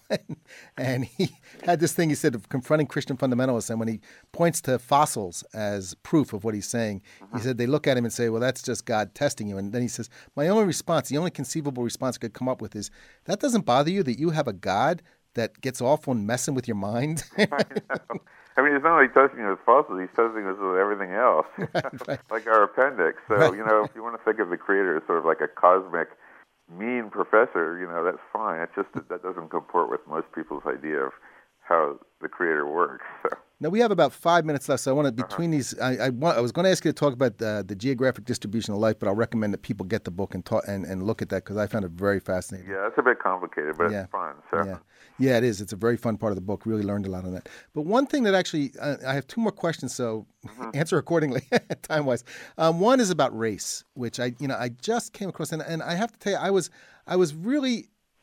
And he had this thing he said of confronting Christian fundamentalists. And when he points to fossils as proof of what he's saying, uh-huh. he said they look at him and say, well, that's just God testing you. And then he says, my only response, the only conceivable response I could come up with is, that doesn't bother you that you have a God that gets awful and messing with your mind? I know. I mean, he's not only testing us with fossils, he's testing us with everything else, right, right. like our appendix. So, right. you know, if you want to think of the Creator as sort of like a cosmic, mean professor, you know, that's fine. It's just that that doesn't comport with most people's idea of how the Creator works. So. Now, we have about five minutes left, so I want to, between uh-huh. these, I, I, want, I was going to ask you to talk about uh, the geographic distribution of life, but I'll recommend that people get the book and talk, and, and look at that because I found it very fascinating. Yeah, it's a bit complicated, but yeah. it's fun. So. Yeah. yeah, it is. It's a very fun part of the book. Really learned a lot on that. But one thing that actually, uh, I have two more questions, so mm-hmm. answer accordingly, time-wise. Um, one is about race, which I, you know, I just came across, and, and I have to tell you, I was, I was really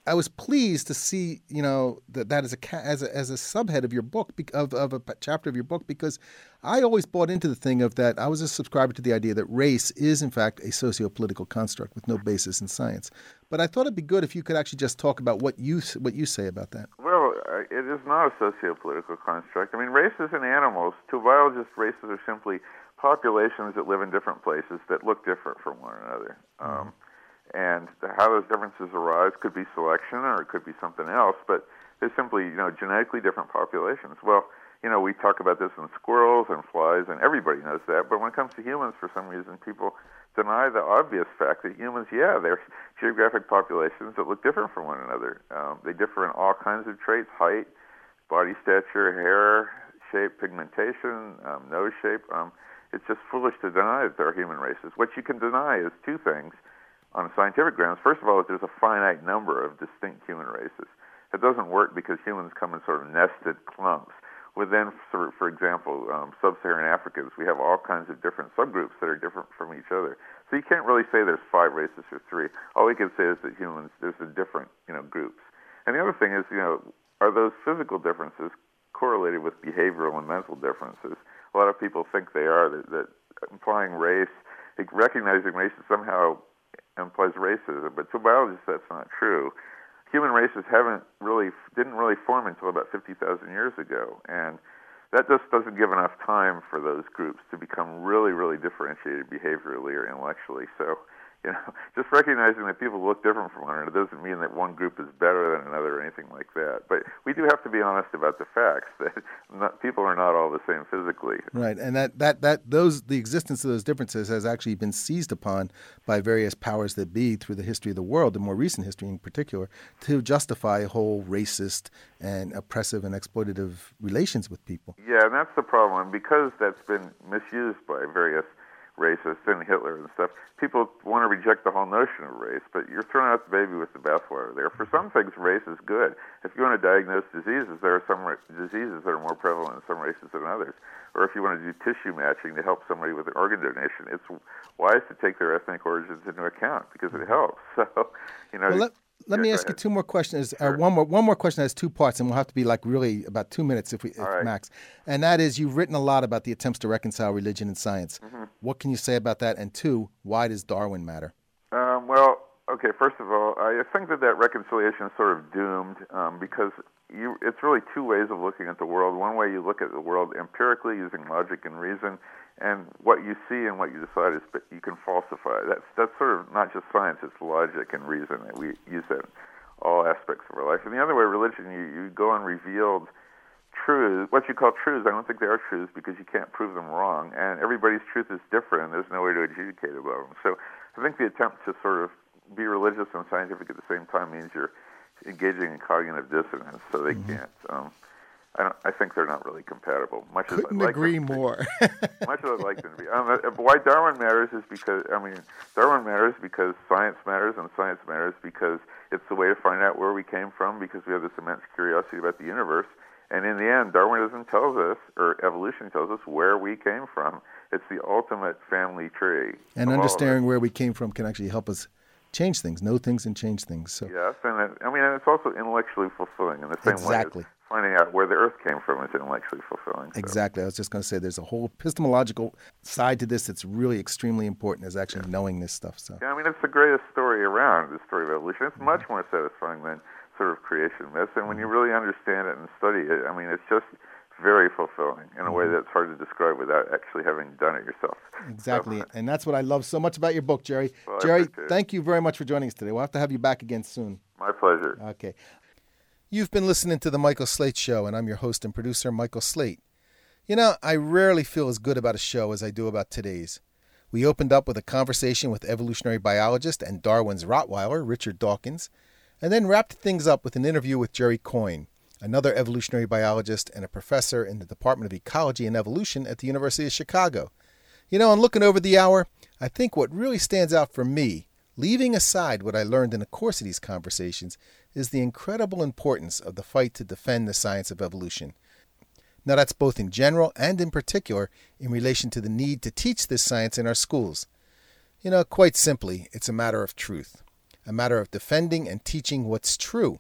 I was pleased to see, you know, that that as a ca- as a as a subhead of your book, be- of of a p- chapter of your book, because I always bought into the thing of that. I was a subscriber to the idea that race is in fact a socio-political construct with no basis in science. But I thought it'd be good if you could actually just talk about what you s- what you say about that. Well, uh, it is not a socio-political construct. I mean, races in animals, to biologists, races are simply populations that live in different places that look different from one another. Um, and how those differences arise could be selection or it could be something else, but they're simply, you know, genetically different populations. Well, you know, we talk about this in squirrels and flies, and everybody knows that, but when it comes to humans, for some reason, people deny the obvious fact that humans, yeah, they're geographic populations that look different from one another. Um, they differ in all kinds of traits: height, body stature, hair shape, pigmentation, um, nose shape. Um, it's just foolish to deny that there are human races. What you can deny is two things on scientific grounds. First of all, is there's a finite number of distinct human races. It doesn't work because humans come in sort of nested clumps. Within, for, for example, um, sub-Saharan Africans, we have all kinds of different subgroups that are different from each other. So you can't really say there's five races or three. All we can say is that humans, there's a different, you know, groups. And the other thing is, you know, are those physical differences correlated with behavioral and mental differences? A lot of people think they are, that, that implying race, recognizing race somehow implies racism, but to biologists that's not true. Human races haven't really, didn't really form until about fifty thousand years ago, and that just doesn't give enough time for those groups to become really, really differentiated behaviorally or intellectually. So, you know, just recognizing that people look different from one another doesn't mean that one group is better than another or anything like that. But we do have to be honest about the facts that not, people are not all the same physically. Right, and that, that, that those the existence of those differences has actually been seized upon by various powers that be through the history of the world, the more recent history in particular, to justify whole racist and oppressive and exploitative relations with people. Yeah, and that's the problem. And because that's been misused by various racists and Hitler and stuff, people want to reject the whole notion of race, but you're throwing out the baby with the bathwater there. For some things, race is good. If you want to diagnose diseases, there are some ra- diseases that are more prevalent in some races than others. Or if you want to do tissue matching to help somebody with an organ donation, it's wise to take their ethnic origins into account because it helps. So, you know. Well, let- Let yeah, me ask you two more questions. Sure. Uh, one more one more question has two parts, and we'll have to be like really about two minutes if we if right. max. And that is, you've written a lot about the attempts to reconcile religion and science. Mm-hmm. What can you say about that? And two, why does Darwin matter? Um, well, okay. First of all, I think that that reconciliation is sort of doomed um, because you, it's really two ways of looking at the world. One way you look at the world empirically using logic and reason, and what you see and what you decide is you can falsify. That's that's sort of not just science; it's logic and reason that we use in all aspects of our life. And the other way, religion, you, you go on revealed truths. What you call truths, I don't think they are truths because you can't prove them wrong. And everybody's truth is different, and there's no way to adjudicate about them. So I think the attempt to sort of be religious and scientific at the same time means you're engaging in cognitive dissonance. So they mm-hmm. can't. Um, I, don't, I think they're not really compatible. Much Couldn't as I'd like agree them to more. be. Much as I'd like them to be. Um, why Darwin matters is because, I mean, Darwin matters because science matters, and science matters because it's the way to find out where we came from, because we have this immense curiosity about the universe. And in the end, Darwinism tells us, or evolution tells us, where we came from. It's the ultimate family tree. And understanding where we came from can actually help us change things, know things, and change things. So yes, and it, I mean, and it's also intellectually fulfilling in the same exactly. way. Finding out where the Earth came from is intellectually fulfilling. So. Exactly. I was just going to say there's a whole epistemological side to this that's really extremely important, is actually yeah. knowing this stuff. So yeah, I mean, it's the greatest story around, the story of evolution. It's mm-hmm. much more satisfying than sort of creation myths. And when you really understand it and study it, I mean, it's just very fulfilling in a mm-hmm. way that's hard to describe without actually having done it yourself. Exactly. So, and that's what I love so much about your book, Jerry. Well, Jerry, thank you very much for joining us today. We'll have to have you back again soon. My pleasure. Okay. You've been listening to The Michael Slate Show, and I'm your host and producer, Michael Slate. You know, I rarely feel as good about a show as I do about today's. We opened up with a conversation with evolutionary biologist and Darwin's Rottweiler, Richard Dawkins, and then wrapped things up with an interview with Jerry Coyne, another evolutionary biologist and a professor in the Department of Ecology and Evolution at the University of Chicago. You know, in looking over the hour, I think what really stands out for me, leaving aside what I learned in the course of these conversations, is the incredible importance of the fight to defend the science of evolution. Now, that's both in general and in particular in relation to the need to teach this science in our schools. You know, quite simply, it's a matter of truth. a matter of defending and teaching what's true.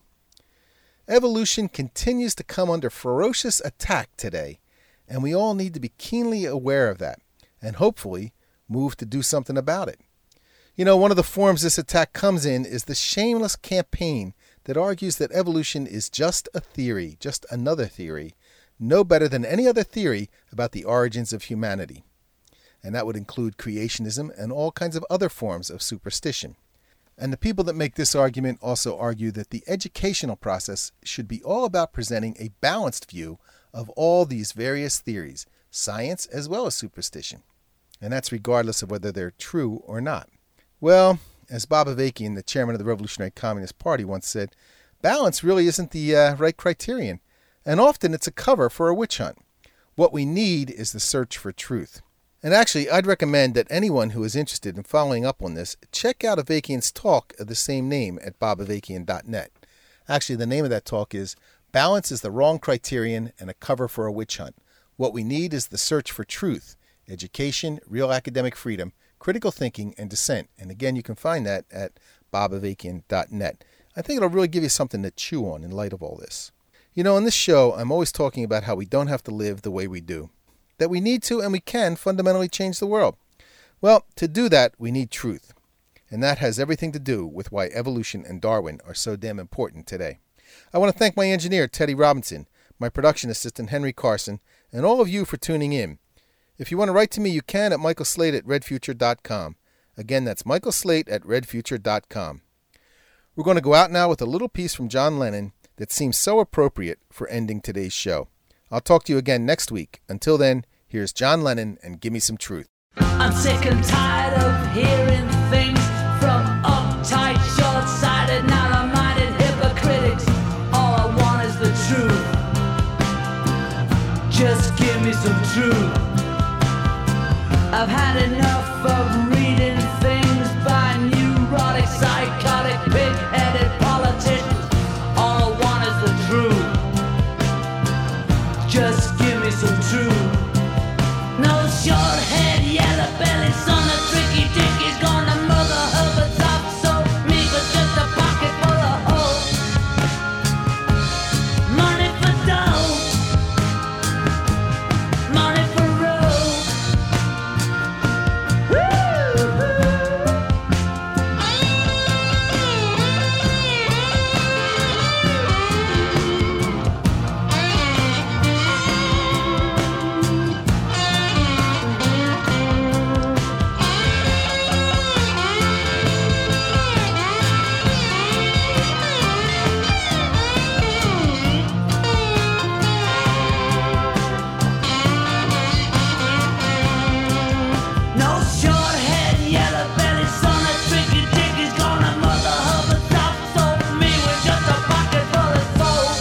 Evolution continues to come under ferocious attack today, and we all need to be keenly aware of that, and hopefully move to do something about it. You know, one of the forms this attack comes in is the shameless campaign that argues that evolution is just a theory, just another theory, no better than any other theory about the origins of humanity. And that would include creationism and all kinds of other forms of superstition. And the people that make this argument also argue that the educational process should be all about presenting a balanced view of all these various theories, science as well as superstition. And that's regardless of whether they're true or not. Well, as Bob Avakian, the chairman of the Revolutionary Communist Party, once said, balance really isn't the uh, right criterion, and often it's a cover for a witch hunt. What we need is the search for truth. And actually, I'd recommend that anyone who is interested in following up on this, check out Avakian's talk of the same name at bob avakian dot net. Actually, the name of that talk is Balance is the Wrong Criterion and a Cover for a Witch Hunt. What we need is the search for truth, education, real academic freedom, critical thinking, and dissent. And again, you can find that at bob avakian dot net. I think it'll really give you something to chew on in light of all this. You know, in this show, I'm always talking about how we don't have to live the way we do, that we need to and we can fundamentally change the world. Well, to do that, we need truth. And that has everything to do with why evolution and Darwin are so damn important today. I want to thank my engineer, Teddy Robinson, my production assistant, Henry Carson, and all of you for tuning in. If you want to write to me, you can at michael slate at red future dot com. Again, that's michael slate at red future dot com. We're going to go out now with a little piece from John Lennon that seems so appropriate for ending today's show. I'll talk to you again next week. Until then, here's John Lennon and Give Me Some Truth. I'm sick and tired of hearing things from uptight, short-sighted, narrow-minded hypocritics. All I want is the truth. Just give me some truth. I've had enough of reading things by neurotic, psychotic, pig-headed politicians. All I want is the truth. Just give me some truth. No short-head, yellow-bellied son of tricky dick is gonna mother her but top so me but just a pocket full of hope. Money for dough, money for road. No short-head, yellow-bellied son of tricky dick is gonna mother her but top so me with just a pocket full of soap.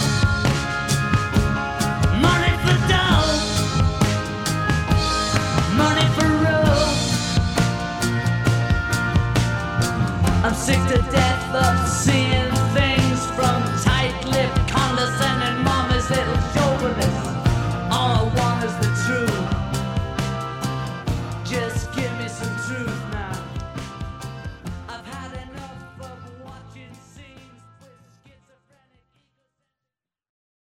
Money for dough, money for road. I'm sick to death of seeing